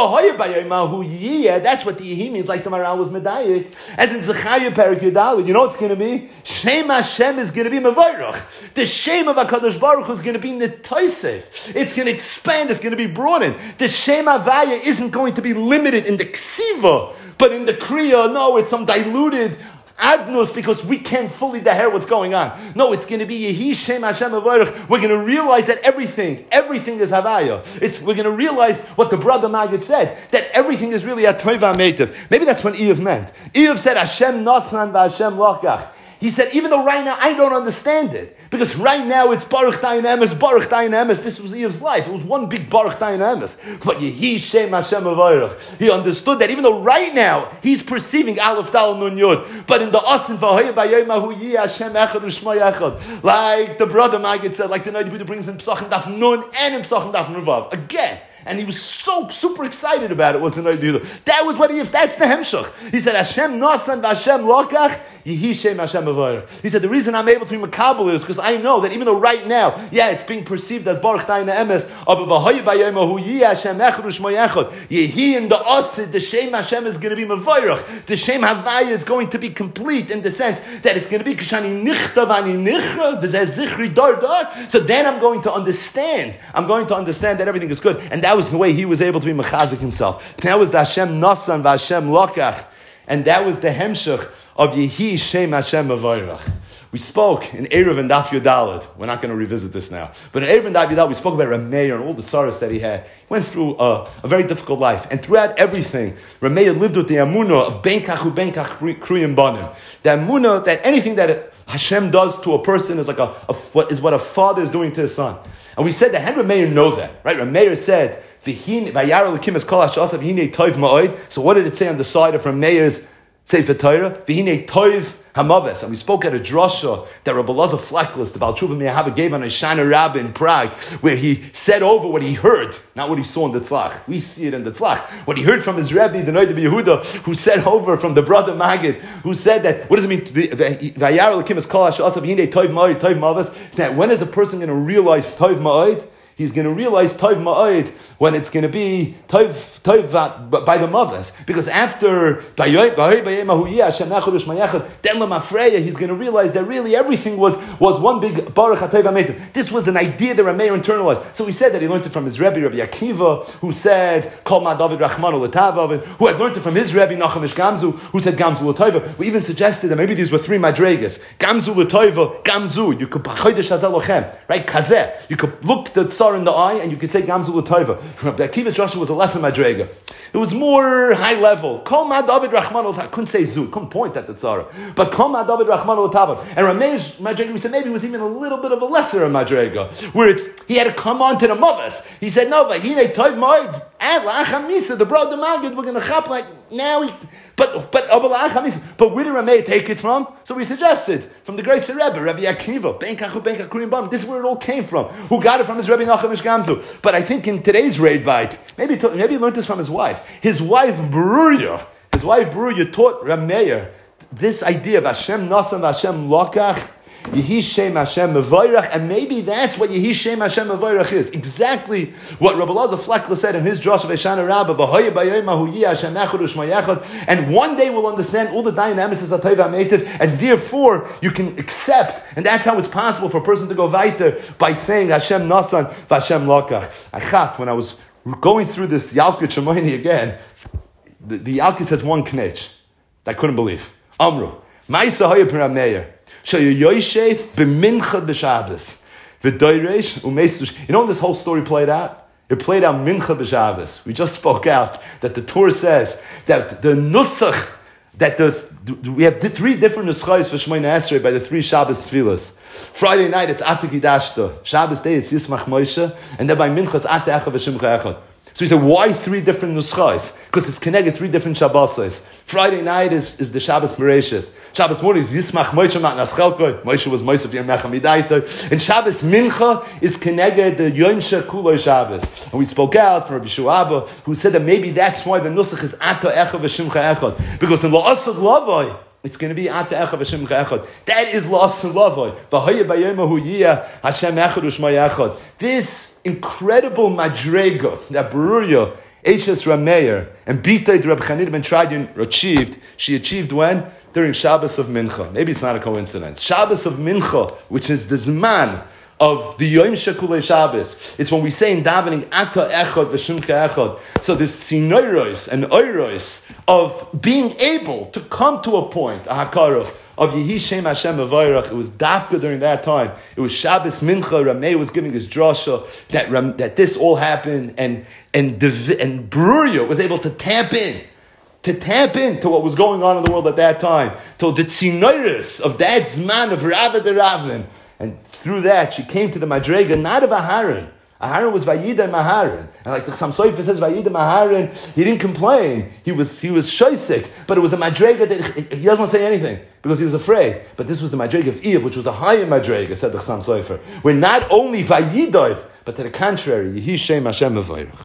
Speaker 2: That's what the Yehi means, like the Maral was medayik. As in Zechariah Perek Yudalid, you know what's going to be? Shem Hashem is going to be Mevayrach. The Shem of HaKadosh Baruch Hu is going to be Netoisef. It's going to expand, it's going to be broadened. The Shem Havaya isn't going to be limited in the Ksiva, but in the Kriya, no, it's some diluted Adnos, because we can't fully daher what's going on. No, it's going to be Yehi Shem Hashem Avayrach. We're going to realize that everything, everything is Havaya. It's, we're going to realize what the brother Magid said, that everything is really Atoy v'Hametiv. Maybe that's what Eiv meant. Eiv said Hashem Nasran v'Hashem Lakach. He said, even though right now I don't understand it, because right now it's Baruch Dayan Emes, Baruch Dayan Emes. This was Eiv's life. It was one big Baruch Dayan Emes. But Yehi Shem Hashem Avayrach. He understood that even though right now he's perceiving Aleph Dal Nun Yud, but in the Asin V'Hoya B'Yoyma Hu Yi Hashem Echad U'Shma Echad, like the brother Magid said, like the Noda B'Yehuda brings in Psachim Daf Nun and in Psachim Daf Nun Vav again. And he was so super excited about it. Was the Noda B'Yehuda. That was what he. That's the hemshach. He said Hashem Nasan v'Hashem Lokach. Yehi Shem Hashem Avayrach. He said the reason I'm able to be makabel is because I know that even though right now, yeah, it's being perceived as Baruch Dayan Emes of V'Hoya B'Yoyma Hu Yi Hashem Echad U'Shma Echad. Yehi in the Asid, the Shem Hashem is going to be Mevayrach. The Shem Havaya is going to be complete in the sense that it's going to be Kishani Nichtav Ani Nichra V'Zeh Zichri Dar Dar. So then I'm going to understand. I'm going to understand that everything is good, and that was the way he was able to be mechazik himself. That was the Hashem Nasan v'Hashem Lakach, and that was the hemshach of Yehi Shem Hashem Avayrach. We spoke in Erev and Daf Yudalad. We're not going to revisit this now. But in Erev and Daf Yudalad, we spoke about Rameir and all the sorrows that he had. He went through a, a very difficult life. And throughout everything, Rameir lived with the Amunah of Benkach u Benkach Kruyim Banim. The Amunah that anything that Hashem does to a person is like a, a what is what a father is doing to his son. And we said that had Rameir know that, right? Rameir said, so what did it say on the side of Rameir's Sefer Torah? V'hinei toiv hamaves. And we spoke at a drasha that Rabbi Elazar Fleckless, the Baal Tshuva Me'ahava, gave on a Shana Rabbah in Prague, where he said over what he heard, not what he saw in the Tzlach. We see it in the Tzlach. What he heard from his Rebbe, the Noida Yehuda, who said over from the brother Magid, who said that, what does it mean to be, V'ayar Elokim es kol ha'sha'asa v'hinei toiv ma'od, toiv ma'aves, that when is a person going to realize toiv ma'od? He's going to realize Tov Ma'od when it's going to be Tov, Tov by the mothers. Because after then he's going to realize that really everything was, was one big Baruch HaTov HaMeitiv. This was an idea that Rameir internalized. So we said that he learned it from his Rebbe, Rabbi Akiva, who said, Kol Ma David Rachmanu L'Tavav, who had learned it from his Rebbe, Nachum Ish Gamzu, who said Gamzu L'Toiva. We even suggested that maybe these were three madregas. Gamzu L'Toiva, Gamzu. You could, right? Kazeh. You could look the Tsar in the eye, and you could say Gamzu L'Toiva. Rabbi Akiva's Rosh was a lesser madrega. It was more high level. Kol Ma David Rachman L'Tavav. I couldn't say Zu. Couldn't point at the Tzara. But Kol Ma David Rachman L'Tavav. And Rameir's madrega, we said maybe it was even a little bit of a lesser madrega, where it's he had to come on to the mothers. He said, no, but he ain't Toiv Moed. And La'achamisa, the brother Magid, we're going to chop like now. He, but but but where did Rameir take it from? So we suggested from the great Rebbe, Rabbi Akiva, Benkachu Benkach Kriyim Banim. This is where it all came from. Who got it from his Rebbe Nachum Ish Gamzu? But I think in today's raid bite, maybe maybe he learned this from his wife. His wife Beruria, his wife Beruria taught Rameir this idea of Hashem Nasam Hashem Lokach. Yehi Shem Hashem Mevayrach, and maybe that's what Yehi Shem Hashem Mevayrach is. Exactly what Rabbi Elazar Fleckless said in his Josh of Eshana Rabbah, V'hoye b'yoyma hu yeh Hashem echad u'shmayachad, and one day we'll understand all the dynamics of Tov HaMeitiv, and therefore you can accept, and that's how it's possible for a person to go weiter by saying Hashem Nasan v'Hashem Lokach. I thought when I was going through this Yalkut Shemaini again, the, the Yalkut has one knetch I couldn't believe. Amru, Ma'isa hoye Rameir. You know when this whole story played out? It played out Mincha b'Shabbos. We just spoke out that the Torah says that the Nusach, that the we have the three different Nuschais for Shemona Esrei by the three Shabbos Tfilas. Friday night it's Ata Kidashta. Shabbos day it's Yismach Moshe, and then by Mincha it's Ata Echad v'Shimcha Echad. So he said, why three different nuschais? Because it's connected three different Shabbos. Friday night is, is the Shabbos Bereshis. Shabbos morning is Yismach Moshe Matnas Chelkoi. Moshe was Moshe of Yom Midaita. And Shabbos Mincha is connected the Yom Shekuloi Shabbos. And we spoke out from Rabbi Shu'aba, who said that maybe that's why the nusach is Ata Echad v'Shimcha Echad. Because in La'asad Lavoi, it's going to be Ata Echad v'Shimcha Echad. That is La'asad Lavoi. V'hoye b'yoyma hu yeh Hashem Echad u'shmay Echad. This incredible madrega that Beruria, H S Rameir, and Bitay Reb Chanina ben Tradian achieved, she achieved when? During Shabbos of Mincha. Maybe it's not a coincidence. Shabbos of Mincha, which is the Zman of the Yom Shekulei Shabbos. It's when we say in davening, Ata Echad v'Shimcha Echad. So this tzinoros and oiros of being able to come to a point, a hakara, of Yehi Shem Hashem Mevayrach. It was dafka during that time. It was Shabbos Mincha. Rameir was giving his drasha that that this all happened, and and and Beruria was able to tap in, to tap into what was going on in the world at that time, to the tzinoris of that zman of Rava de Ravin, and through that she came to the madrega not of Aharon. Aharon was Vayida Maharon. And like the Chassam Sofer says, Vayida Maharon, he didn't complain. He was he was shoysik. But it was a madrega that he doesn't want to say anything because he was afraid. But this was the madrega of Iyov, which was a higher madrega, said the Chassam Sofer. Where not only Vayida, but to the contrary, Yehi Shem Hashem Mevayrach.